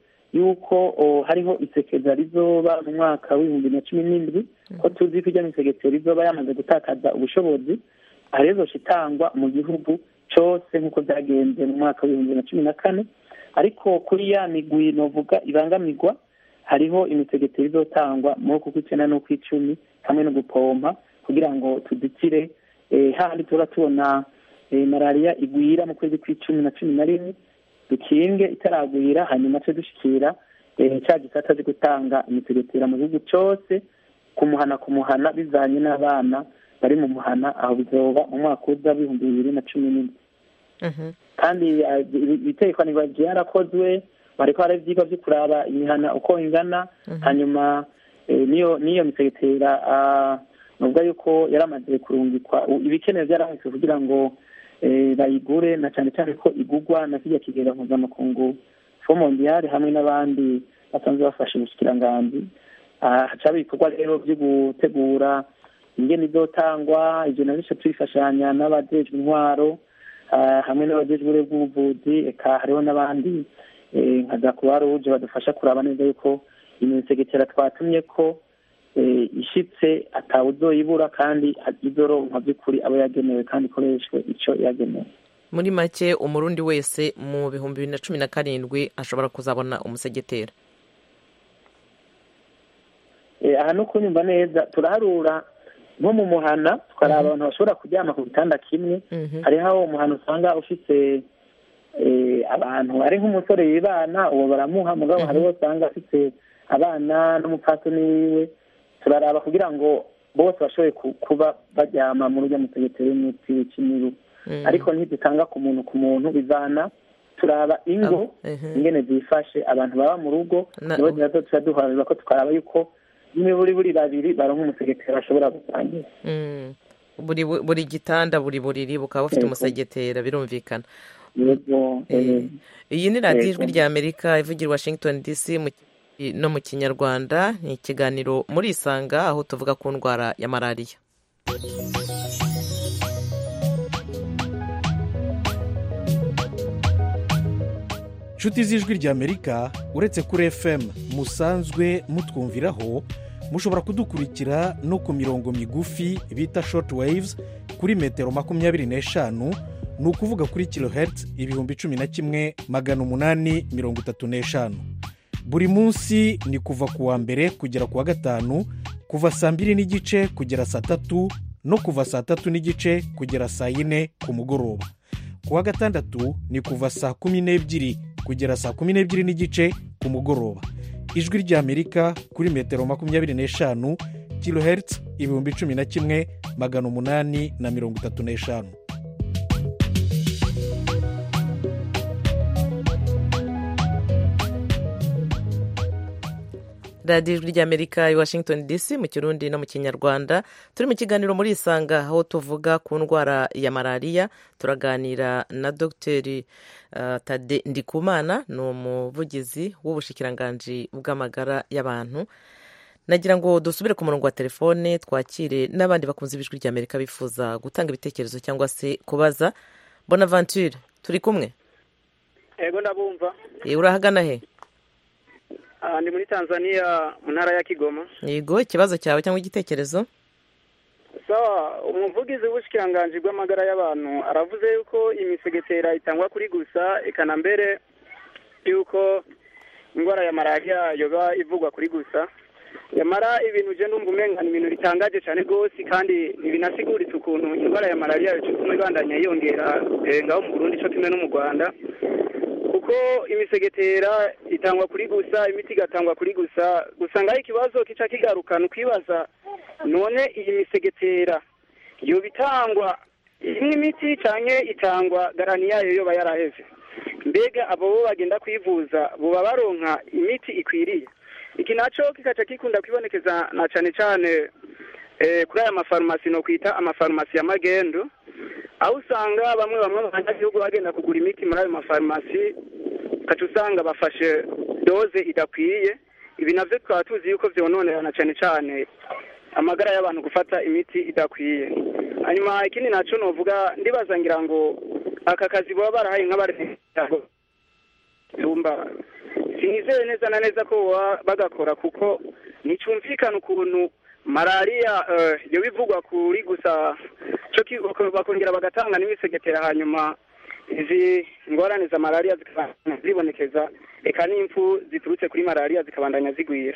yuko hariho isekeza rizoba mu mwaka w'2017 ko tuzi ko ijya misegetera rizoba yamaze gutakaza ubushobozi, arizo shitangwa mu gihugu cyose nk'uko byagenze mu mwaka w'2014. Ariko kuri ya migwi novuga ibangamirwa hariho imisegetera izotangwa muri uku kw'icenda no kw'icumi hamwe no gupompa kugira ngo tudikire handi tura tubona malariya igwira mu kwezi kw'icumi na 11 dukinge itaragwira, hanyuma cyo dushikira cya gisata cyo gutanga imisegetera mu gihugu cyose kumuhana bizanye n'abana bari mu muhana, aho bizoba mu mwaka uza w'2014. Kandi ibitekanirwa byarakozwe, bariko hari ivyigwa byo kuraba imihana uko ingana, hanyuma niyo misegetera nubwo yuko yaramaze kurungikwa ibikenewe byarahise kugira ngo bayigure, na cyane cyane ko igugwa na kijya kigera mpuzamakungu Fonds Mondial hamwe n'abandi basanzwe bafashe ubushikiranganji. Haca ibikorwa rero byo gutegura ingene izotangwa, ivyo nabishe twifashanya n'abajejwe intwaro hamwe n'abajejwe bw'ubuvuzi, eka hariho n'abandi nka za Croix Rouge badufasha kuraba neza yuko imisegetera twatumye ko ishitse atawuzoyibura kandi izoronka by'ukuri abo yagenewe kandi ikoreshwe icyo yagenewe. Muri make umurundi wese mu 2017 ashobora kuzabona umusegetera. Aha no kunyumva neza turaharura nko mu muhana twaraba abantu bashobora kuryama ku bitanda kimwe. Hariho umuhana usanga ufite abantu ari nk'umusore yibana uwo baramuha, mugabo hariho usanga afite abana n'umupfasoni wiwe. Turaraba kugira ngo bose bashoboye kuba baryama mu rujya musegetera y'imiti w'ikimiru, ariko ntidutanga ku muntu bizana. Turaba ingo ingene zifashe abantu baba mu rugo, nibo turaduharira ko tukaraba yuko buri babiri baronka umusegetera bashobora gusangira. buri gitanda buri buriri bukaba bufite umusegetera birumvikana. Iyi ni radiyo ijwi rya Amerika ivugira Washington DC no mu kinyarwanda. Ni ikiganiro muri Isanga aho tuvuga ku ndwara ya malariya. inshuti z'ijwi rya Amerika uretse kuri FM musanzwe mutwumviraho, mushobora kudukurikira no ku mirongo migufi bita short waves kuri metero 25, ni ukuvuga kuri kilohertz 11,835. buri munsi ni kuva ku wa mbere kugera ku wa gatanu, kuva saa 2:30 kugera saa 3 no kuva saa 3:30 kugera saa 4 ku mugoroba. ku wa gatandatu ni kuva saa 12 kugera saa 12:30 ku mugoroba. ijwi rya Amerika kuri metero 25 kilohertz 11,835. radiyo ijwi rya Amerika i Washington DC mu kirundi no mu kinyarwanda. turi mu kiganiro muri Isanga aho tuvuga ku ndwara ya malariya. turaganira na Dr Tade Ndikumana, ni umuvugizi w'ubushikiranganji bw'amagara y'abantu. nagira ngo dusubire ku murongo wa telefone twakire n'abandi bakunze ijwi rya Amerika bifuza gutanga ibitekerezo cyangwa se kubaza. Bonaventure, turi kumwe? Yego ndabumva. Urahagana he? Ndi muri Tanzania mu ntara ya Kigoma. Yego, ikibazo cyawe cyangwa igitekerezo? Umuvugizi w'ubushikiranganji bw'amagara y'abantu aravuze yuko imisegetera itangwa kuri gusa, ikana mbere yuko indwara ya malariya yoba ivugwa kuri gusa. Yamara ibintu je ndumva umenga ni ibintu bitangaje cyane rwose kandi ntibinasiguritse ukuntu indwara ya malariya icuma ibandanya yongera ngaho mu Burundi cyo kimwe no mu Rwanda. Kuko imisegetera itangwa kuri gusa, imiti igatangwa kuri gusa. Gusa ngaho ikibazo kica kigarukana ukwibaza, none iyi misegetera yo bitangwa imwe imiti canke itangwa garani yayo yoba yaraheze? Mbega abo bagenda kwivuza boba baronka imiti ikwiriye? Iki naco kikaca kikunda kwibonekeza na cane cane kuri aya mafarumasi no kwita amafarumasi ya magendo, aho usanga bamwe abanyagihugu bagenda kugura imiti muri ayo mafarumasi ukaca usanga bafashe doze idakwiye. Ibi navyo twaba tuzi yuko vyononera na cane cane amagara y'abantu gufata imiti idakwiye. Hanyuma ikindi naco novuga, ndibaza ngira ngo aka kazi baba barahaye nk'abari tumba sinizeye neza na neza ko bagakora, kuko nicumvikana ukuntu malariya yo bivugwa kuri gusa cyo bakongera bagatanga n'imisegetera, hanyuma izi ngorane za malariya zibonekeza, eka n'impfu ziturutse kuri malariya zikabandanya zigwira.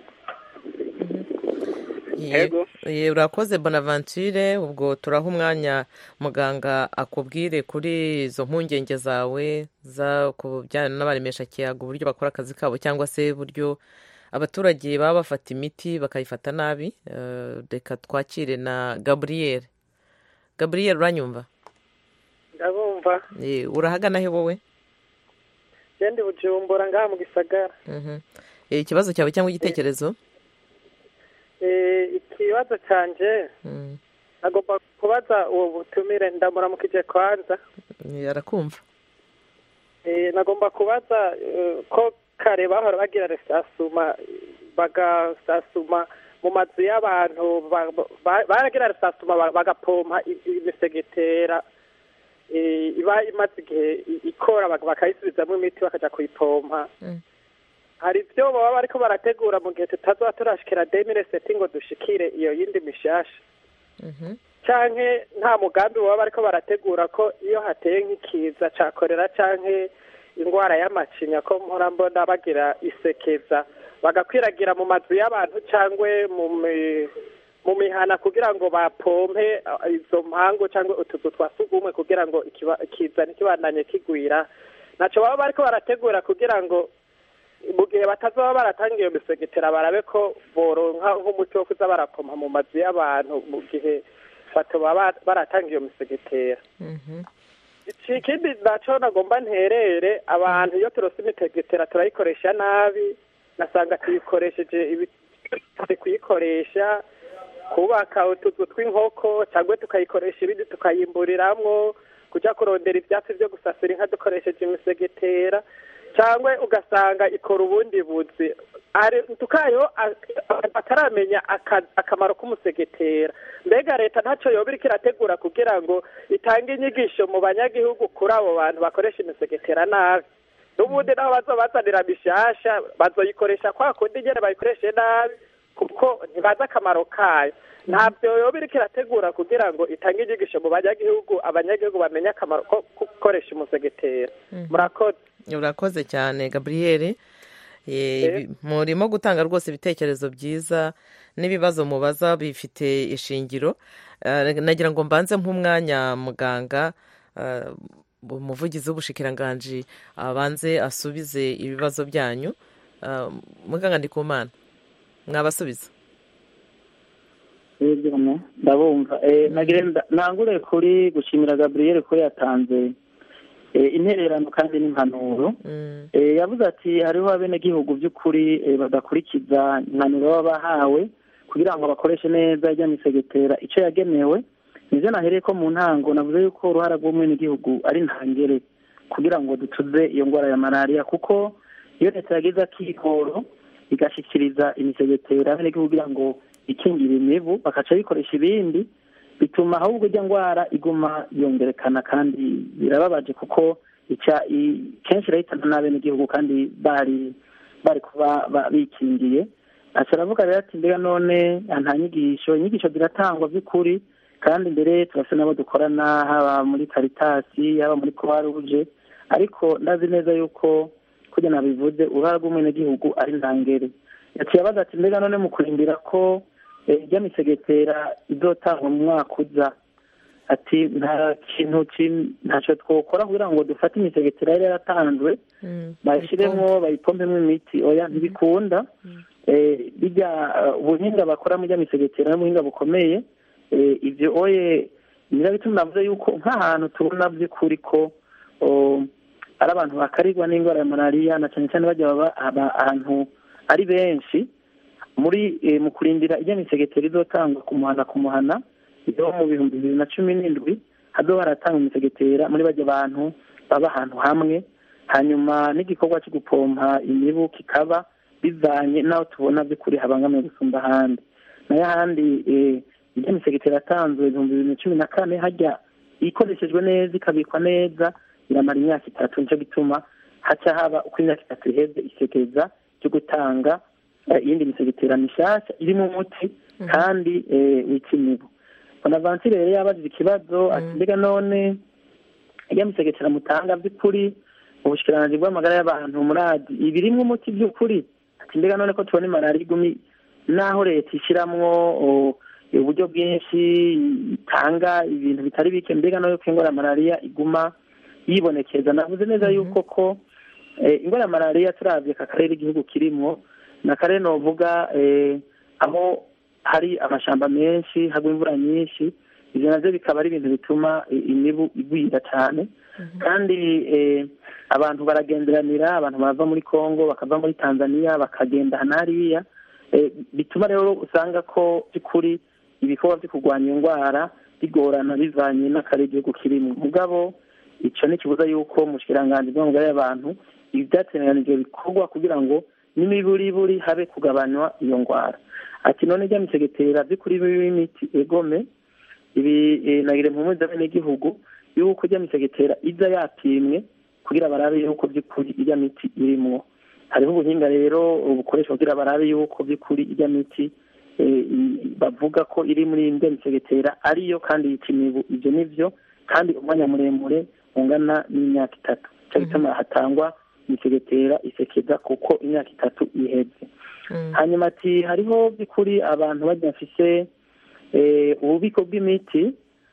Yego, urakoze Bonaventure. ubwo turaha umwanya muganga akubwire kuri izo mpungenge zawe za kubujyana n'abaremesha kiyago uburyo bakora akazi kabo, cyangwa se uburyo abaturage baba bafata imiti bakayifata nabi. Reka twakire na Gabriel. Gabriel, uranyumva? Ndabumva. Urahagana he wowe? Ndi Bujumbura ngaha mu gisagara. Ikibazo cyawe cyangwa igitekerezo? Ikibazo canje agomba kubaza uwo butumire, ndamuramukije kwanza. Arakumva. Nagomba kubaza ko kare bahora bagira resasuma, bagasasuma mu mazu y'abantu, baragira resasuma bagapompa imisegetera iba imaze igihe ikora, bakayisubizamo imiti bakaja kuyipompa. Hari ibyo baba bariko barategura mu gihe tutazoba turashikira 2007 ngo dushikire iyo yindi mishasha? Canke nta mugambi baba bariko barategura ko iyo hateye nk'ikiza ca korera canke indwara y'amacinya ko mpora mbona bagira isekeza bagakwiragira mu mazu y'abantu cangwe mu mihana kugira ngo bapompe izo mpango cangwe utuzu twa sugumwe kugira ngo ikiza ntikibandanye kigwira? Naco baba bariko barategura kugira ngo mu gihe batazoba baratanga iyo misegetera barabe ko boronka nk'umuti wo kuza barapompa mu mazu y'abantu mu gihe batoba baratanga iyo misegetera? Ikindi naco nagomba nterere, abantu iyo turose imisegetera turayikoresha nabi, nasanga tuyikoresheje kuyikoresha kubaka utuzu tw'inkoko cyangwa tukayikoresha ibindi tukayimburiramwo kujya kurondera ibyatsi byo gusasira inka dukoresheje imisegetera cyangwa ugasanga ikora ubundi buzi tukayo bataramenya akamaro k'umusegetera. Mbega leta ntacyo yoba iriko irategura kugira ngo itange inyigisho mu banyagihugu kuri abo bantu bakoresha imisegetera nabi, n'ubundi nabo bazobazanira mishasha bazoyikoresha kwa kundi nyene bayikoreshe nabi kuko ntibazi akamaro kayo. Ntabyo yoba iriko irategura kugira ngo itange inyigisho mu banyagihugu, abanyagihugu bamenye akamaro ko gukoresha umusegetera. Murakoze. Urakoze cyane Gabriel. Murimo gutanga rwose ibitekerezo byiza n'ibibazo mubaza bifite ishingiro. Nagira ngo mbanze nk'umwanya muganga umuvugizi w'ubushikiranganji abanze asubize ibibazo byanyu. Muganga Ndikumana mwabasubiza. Ndabumva. Nangure kuri gushimira Gabriel ko yatanze intererano kandi n'impanuro. Yavuze ati hariho abenegihugu by'ukuri badakurikiza impanuro baba bahawe kugira ngo bakoreshe neza ijya misegetera icyo yagenewe. Nivyo nahereye ko mu ntango navuze yuko uruhara rw'umwenegihugu ari ntangere kugira ngo dutuze iyo ngwara ya malaria, kuko iyo leta yagize akikoro igashikiriza imisegetera abenegihugu kugira ngo ikingira imibu bakaca bikoresha ibindi, bituma ahubwo ijya ngwara iguma yongerekana kandi birababaje kuko kenshi irahitana n'abenegihugu kandi bari kuba bikingiye. Aravuga rero ati mbega none nta inyigisho ziratangwa by'ukuri, kandi mbere turase nabo dukorana haba muri Caritasi haba muri Croix Rouge, ariko ndazi neza yuko kugira nabivuze uruhara rw'umwenegihugu ari ntangere. Yaciye abaza ati mbega none mu kurindira ko ijya misegetera izotangwa mu mwaka uza, ati nta kintu ntacyo twokora kugira ngo dufate imisegetera yari yaratanzwe bayishiremwo bayipompemwo imiti, oya ntibikunda. Bijya ubuhinga bakora mu ijya misegetera n'ubuhinga bukomeye. Ibyo oye nirabituma navuze yuko nk'ahantu tubona by'ukuri ko ari abantu bakarirwa n'indwara ya malaria, na cyane cyane bajya baba ahantu ari benshi. Mu kurindira ijya misegetera izotangwa ku muhana iyo mu 2017 hazo haratanga imisegetera muri bajya abantu baba ahantu hamwe, hanyuma n'igikorwa cyo gupompa imibu kikaba bivanye naho tubona by'ukuri habangamiye gusumba ahandi. Nayo ahandi ijya misegetera yatanzwe 2014 hajya ikoreshejwe neza ikabikwa neza iramara imyaka 3, nicyo gituma haca haba uko imyaka 3 iheze isekeza cyo gutanga iyindi misegetera mishasha irimo umuti kandi w'ikimibu. Bonaventure rero yabaje ikibazo ati mbega none ijya misegetera mutanga by'ukuri ubushikiranganji bw'amagara y'abantu muradi ibirimo umuti by'ukuri, ati mbega none ko tubona malaria igumi naho leta ishiramwo uburyo bwinshi itanga ibintu bitari bike, mbega none ko ingwara ya malaria iguma yibonekeza. Navuze neza yuko ko ingwara ya malaria turavye kakarere igihugu kirimo na kare novuga aho hari amashamba menshi hagwa imvura nyinshi, ivyo navyo bikaba ari ibintu bituma imibu igwira cyane. Kandi abantu baragenderanira, abantu bava muri Kongo bakava muri Tanzania bakagenda hanariya, bituma rero usanga ko by'ukuri ibikorwa byo kurwanya indwara bigorana bivanye n'akarere igihugu kirimo. Mugabo ico ni kibuza yuko mushikiranganje bw'amagara y'abantu ibyateganijwe bikorwa kugira ngo n'imiburiburi habe kugabanywa iyo ngwara. Ati none ijya misegetera by'ukuri b'imiti egome ibi nagire mpumuza n'igihugu yuko ijya misegetera iza yapimwe kugira barabe yuko by'ukuri ijya miti irimo. Hariho ubuhinga rero ubukoreshwa kugira barabe yuko by'ukuri ijya miti bavuga ko iri muri ijya misegetera ariyo kandi yitimibu. Ibyo nivyo kandi umwanya muremure ungana n'imyaka 3, cyo gituma hatangwa imisegetera isekeza kuko imyaka 3 iheze. Hanyuma ati hariho by'ukuri abantu bajyafise ububiko bw'imiti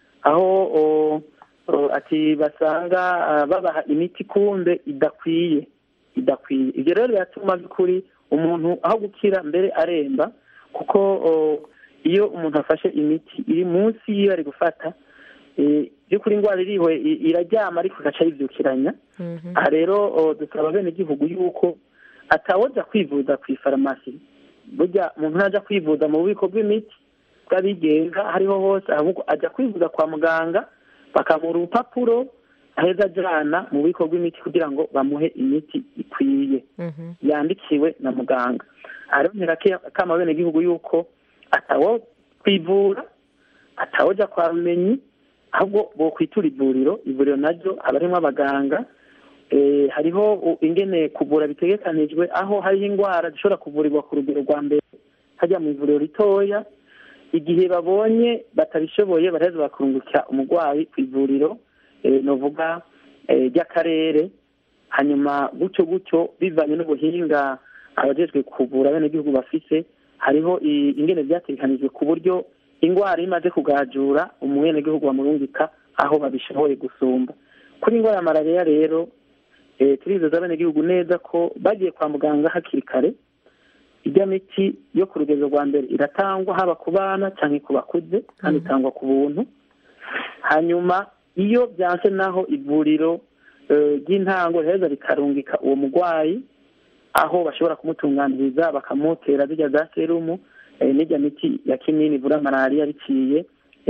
aho ati basanga babaha imiti kumbe idakwiye. Ibyo rero yatuma by'ukuri umuntu aho gukira mbere aremba, kuko iyo umuntu afashe imiti iri munsi yiyo ari gufata by'ukuri ingwara iriwe iraryama ariko agaca yivyukiranya. Aha rero dusaba bene igihugu yuko atawoza kwivuza ku ifarumasi, burya umuntu naja kwivuza mu bubiko bw'imiti bw'abigenga hariho hose, ahubwo ajya kwivuza kwa muganga bakamuha urupapuro aheza ajyana mu bubiko bw'imiti kugira ngo bamuhe imiti ikwiye yandikiwe na muganga. arongera akama abenegihugu yuko atawo kwivura atawoja kwa rumenyi, ahubwo bo kwitura ivuriro naryo aba arimwo abaganga. Hariho ingene kuvura bitegekanijwe, aho hariho indwara zishobora kuvurirwa ku rugero rwa mbere hajya mu ivuriro ritoya, igihe babonye batabishoboye baraheza bakurungika umurwayi ku ivuriro novuga ry'akarere. Hanyuma gutyo bivanye n'ubuhinga abajejwe kuvura abenegihugu bafise, hariho ingene vyategekanijwe ku buryo ingwara imaze kugajura umwenegihugu bamurungika aho babishoboye gusumba. Kuri ingwara ya malariya rero turizeza abenegihugu neza ko bagiye kwa muganga hakiri kare, ijya miti yo ku rugero rwa mbere iratangwa haba ku bana cyangwa ku bakuze, kandi itangwa ku buntu. Hanyuma iyo byanse naho ivuriro ry'intango riheza rikarungika uwo murwayi aho bashobora kumutunganiriza bakamutera zijya za serumu n'ijya miti ya kinini ivura malariya biciye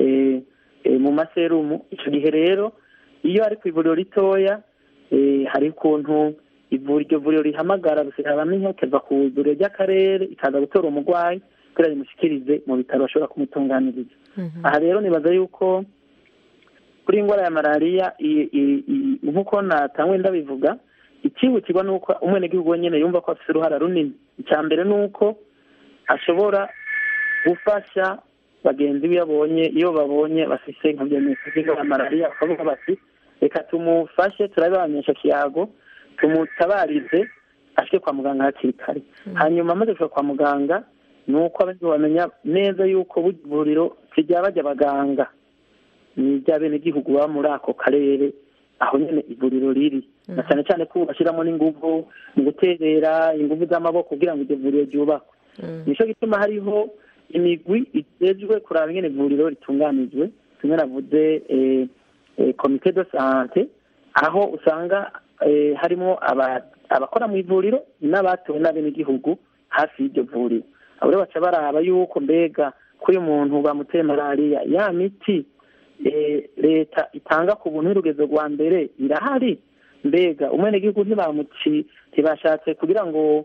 mu maserumu. Icyo gihe rero iyo ari ku ivuriro ritoya hari ukuntu iryo vuriro rihamagara bamenya keva ku ivuriro ry'akarere ikaza gutora umurwayi kugira rimushikirize mu bitaro bashobora kumutunganiriza. Aha rero nibaza yuko kuri ingwara ya malariya nk'uko natangwe ndabivuga, ikihutirwa ni uko umwenegihugu wenyine yumva ko afite uruhara runini. Icya mbere ni uko ashobora gufasha bagenzi be iyo babonye bafise nka byemezo by'ingwara ya malariya, bakavuga bati reka tumufashe turabibamenyesha kiyago tumutabarize ashike kwa muganga hakiri kare. Hanyuma amaze kuva kwa muganga ni uko abenshi bamenya neza yuko buri vuriro rijya bajya abaganga ni iby'abenegihugu baba muri ako karere aho nyine ivuriro riri, na cyane cyane ko bashyiramo n'inguvu mu guterera inguvu z'amaboko kugira ngo iryo vuriro ryubakwe. Nicyo gituma hariho imigwi ijejwe kuraba ingene ivuriro ritunganijwe, tumwe navuze komite de sante, aho usanga harimo abakora mu ivuriro n'abatowe n'abenegihugu hafi y'iryo vuriro. Abo rero baca baraba yuko mbega ko uyu muntu bamuteye malariya ya miti leta itanga ku buntu y'urugezo rwa mbere irahari, mbega umwenegihugu ntibashatse kugira ngo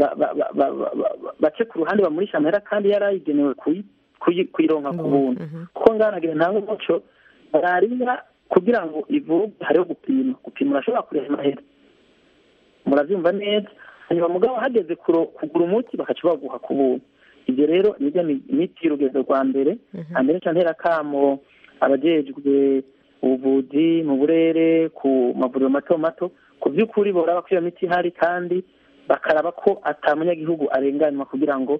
bace ku ruhande bamurisha amahera kandi yarayigenewe kuyironka ku buntu. kuko nganagira ntange umuco malariya kugira ngo ivurwe hariho gupima urashobora kureba amahera, murabyumva neza. hanyuma mugabo hageze kugura umuti bakaca baguha ku buntu. ibyo rero nibyo imiti y'urugezo rwa mbere. hambere cyane ntera kamo abajejwe ubuvuzi mu burere ku mavuriro mato mato, ku by'ukuri boraba ko iyo miti ihari kandi bakaraba ko atamunyagihugu arenganywa kugira ngo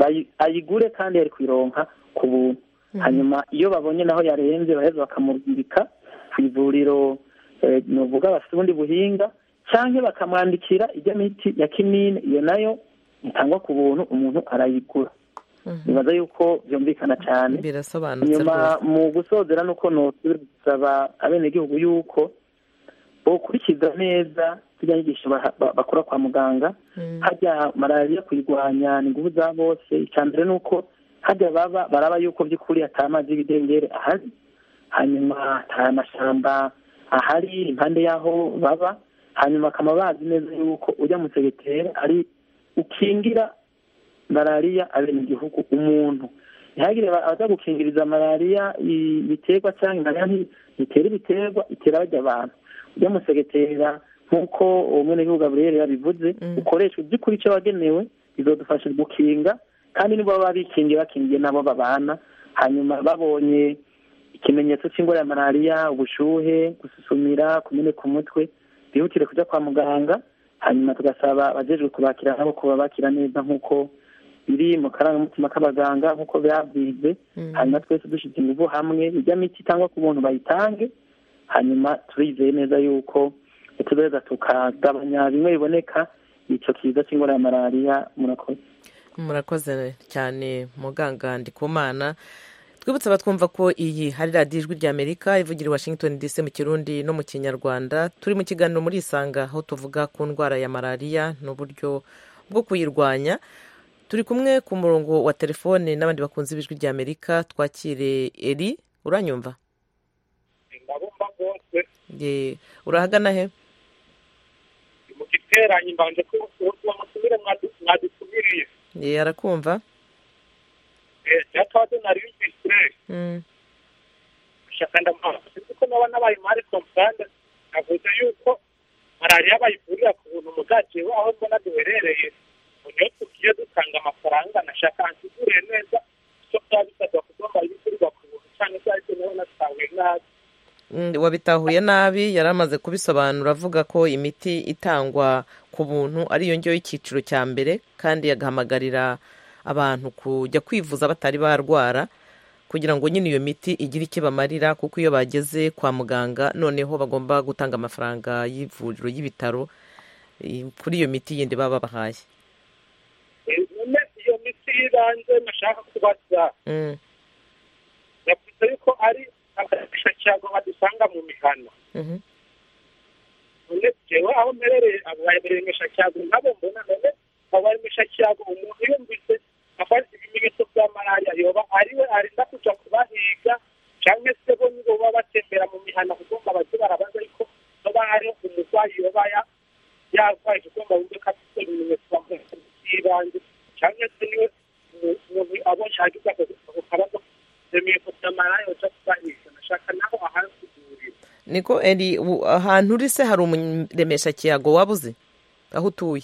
ayigure kandi yari kuyironka ku buntu. hanyuma iyo babonye naho yarenze baheza bakamurungika ku ivuriro novuga bafite ubundi buhinga, cyangwa bakamwandikira ijya miti ya kinini, iyo nayo itangwa ku buntu umuntu arayigura. nibaza yuko byumvikana cyane. Nyuma mu gusozera nuko nosaba abenegihugu yuko bokurikiza neza zijya nyigisho bakora kwa muganga. hajya malariya kuyirwanya ni ingufu za bose. icya mbere ni uko hajya baraba yuko by'ukuri atamazi y'ibidengere ahari, hanyuma nta mashyamba ahari impande y'aho baba, hanyuma akaba bazi neza yuko ujya mu segeteri ari ukingira malariya abenegihugu umuntu. ntihagire abaza gukingiriza malariya ibiterwa cyangwa malariya ntitera ibiterwa, itera bajya abantu. ujya mu segetera nk'uko uwo mwenegihugu Gabriel yabivuze ukoreshwa by'ukuri icyo wagenewe, bizodufasha gukinga, kandi nibo baba bikingiye bakingiye nabo babana. hanyuma babonye ikimenyetso cy'ingwara ya malariya, ubushuhe, gususumira, kumeneka umutwe, bihutire kujya kwa muganga. hanyuma tugasaba abajejwe kubakira nabo kuba bakira neza nk'uko biri mu karangamutima k'abaganga nk'uko byabwize. hanyuma twese dushyize ingufu hamwe, ijya miti itangwa ku buntu bayitange, hanyuma turizeye neza yuko tuzoheza tukagabanya bimwe biboneka icyo kiza cy'ingwara ya malariya. murakoze cyane muganga Ndikumana. twibutse abatwumva ko iyi hari radiyo ijwi ry'Amerika ivugira i Washington DC mu Kirundi no mu Kinyarwanda. turi mu kiganiro muri Isanga aho tuvuga ku ndwara ya malariya n'uburyo bwo kuyirwanya. turi kumwe ku murongo wa telefone n'abandi bakunze ibijwi rya Amerika. Twakire Eri, uranyumva? ndabumva rwose. Urahagana he? Mu giteranye mbanje ko umusubire mwadusubiriye. Arakumva. Cyatwaje nari mfise. Shaka ndamaze kuko naba nabaye mari comprendre avuze yuko malaria bayivurira ku buntu mugaje aho mbona duherereye. Ugiye tugiye dutanga amafaranga nashaka ansigure neza cyo byabisabwa kugomba yikurirwa ku buntu cyane cyane naho nasawe nabi. Wabitahuye nabi, yaramaze kubisobanura avuga ko imiti itangwa ku buntu ari yo njyo y'ikiciro cya mbere, kandi yagahamagarira abantu kujya kwivuza batari barwara kugira ngo nyine iyo miti igire icyo bamarira, kuko iyo bageze kwa muganga noneho bagomba gutanga amafaranga y'ivuriro y'ibitaro kuri iyo miti yindi baba babahaye. Iyo miti y'ibanze nashaka kubaza yavuze yuko ari agahisha cyago badusanga mu mihana. None jewe aho mperereye abayemeresha cyago nabo mbona none abayemeresha cyago umuntu yumvise afite ibimenyetso bya malaria yoba ariwe arinda kuja kubahiga cyangwa se bo nibo baba batembera mu mihana kugomba baje barabaza ariko baba hari umurwayi yoba yarwaye kugomba wumve ko afite ibimenyetso by'ibanze cyangwa se niwe umuntu abonye hagize ako kabazo ibimenyetso bya malaria yoja kubahiga. Nashaka naho ahansigurira. Niko Eri, ahantu uri se hari umuremesha kiyago wabuze aho utuye?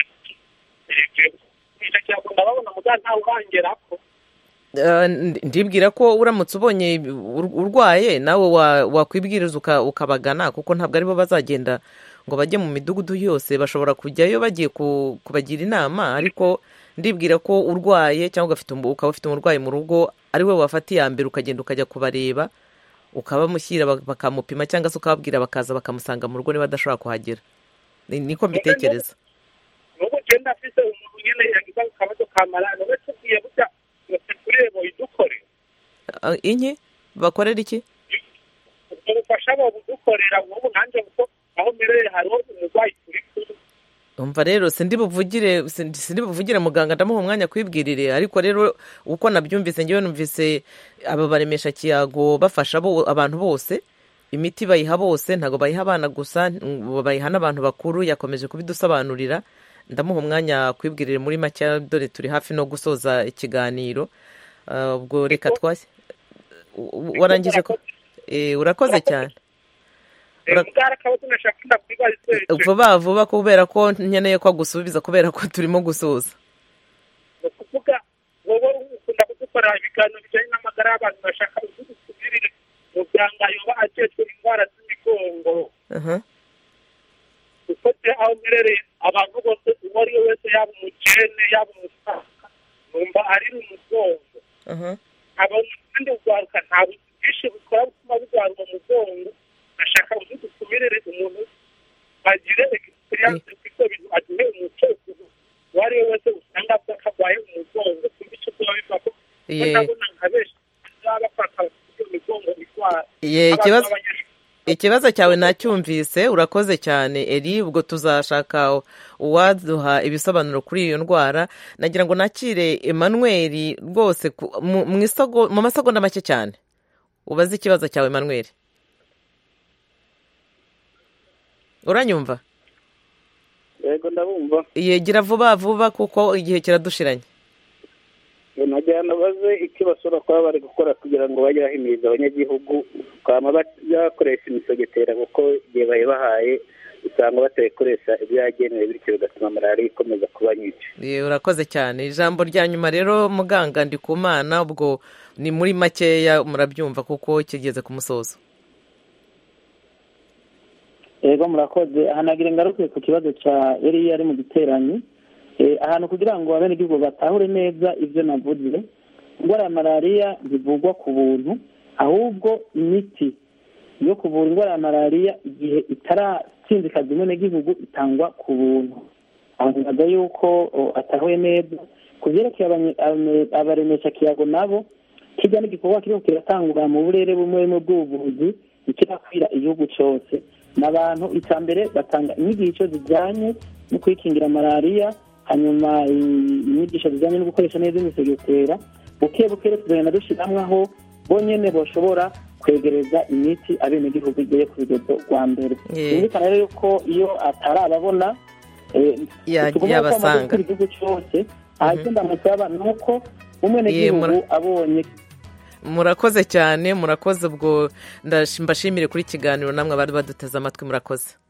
Ndibwira ko uramutse ubonye urwaye nawe wakwibwiriza ukabagana, kuko ntabwo aribo bazagenda ngo bajye mu midugudu yose, bashobora kujyayo bagiye kubagira inama, ariko ndibwira ko urwaye cyangwa ukaba ufite umurwayi mu rugo ari we wafata iya mbere ukagenda ukajya kubareba ukabamushyira bakamupima, cyangwa se ukababwira bakaza bakamusanga mu rugo niba adashobora kuhagera. Niko mbitekereza. N'ubu genda afite umuntu nyene yagize akabazo kamara no tugiye buta kurebo idukore. Inki bakorera iki? Ubufasha bo budukorera ubu nanje kuko aho mereye hariho umurwayi kuri kuri. Umva rero sindi buvugire muganga ndamuha umwanya kwibwirire, ariko rero uko nabyumvise ngewe numvise aba baremesha kiyago bafasha abantu bose, imiti bayiha bose, ntago bayiha abana gusa, bayiha n'abantu bakuru. Yakomeje kubidusobanurira, ndamuha umwanya kwibwirire muri make, dore turi hafi no gusoza ikiganiro. Ubwo reka twase warangije ko urakoze cyane. Vuba kubera ko nkeneye ko gusubiza kubera ko turimo gusoza. Kuvuga wowe ukunda kudukora ibiganiro bijyanye n'amagara y'abantu, bashaka kudusubirira muganga yoba ajejwe indwara z'imigongo. Kuko aho mperereye abantu bose uwo ari we wese, yaba umukene yaba umusaza, numva ari umugongo. Abantu kandi urwaruka nta bwinshi bukora butuma burwara mu mugongo. Nashaka udukumirire umuntu bagire experience kuko bintu agiye umuco wari wese usanga akagwaye umugongo kubico byo bivako. Ndabona nkabesh abafata imigongo itwara. Ikibazo cyawe nacyumvise, urakoze cyane Eri. Ubwo tuzashaka uwaduha ibisobanuro kuri iyo ndwara. Nagira ngo nakire Emmanuel rwose mu masegonda make cyane ubaze ikibazo cyawe. Emmanuel, uranyumva? Yego ndabumva. Yegira vuba kuko igihe kiradushiranye. Nagira nabaze iki basura kwa bari gukora kugira ngo bajye bahimiriza abanyagihugu kwama bakoresha imisegetera, kuko igihe bayibahaye usanga batekoresha ibyagenewe, bityo bigatuma malaria ikomeza kuba nyinshi. Urakoze cyane. Ijambo rya nyuma rero muganga Ndikumana, ubwo ni muri makeya murabyumva kuko kigeze ku musozo. Yego murakoze. Ahanagira ngaruke ku kibazo ca yari mu giteranyi. Ahantu kugira ngo abenegihugu batahure neza ibyo navuze, indwara ya malaria ntivugwa ku buntu, ahubwo imiti yo kuvura indwara ya malaria igihe itaratsindikaza umunyagihugu itangwa ku buntu. Aho ntaga yuko atahuye neza ku byerekeye abaremesha kiyago nabo, kijya n'igikorwa kiriko kiratangwa mu burere bumwe bw'ubuvuzi ikirakwira igihugu cyose. N'abantu icambere batanga inyigisho zijyanye no kwikingira malaria, hanyuma inyigisho zijyanye no gukoresha neza imisegetera buke buke tugenda dushyiramo aho bonyine bashobora kwegereza imiti abenegihugu igiye ku rugendo rwa mbere byumvikana rero yuko iyo atari ababona yabasanga igihugu cyose ahagenda ndamusaba ni uko umwenegihugu abonye. Murakoze cyane, murakoze. Ubwo mbashimire kuri kiganiro namwe abari baduteze amatwi, murakoze.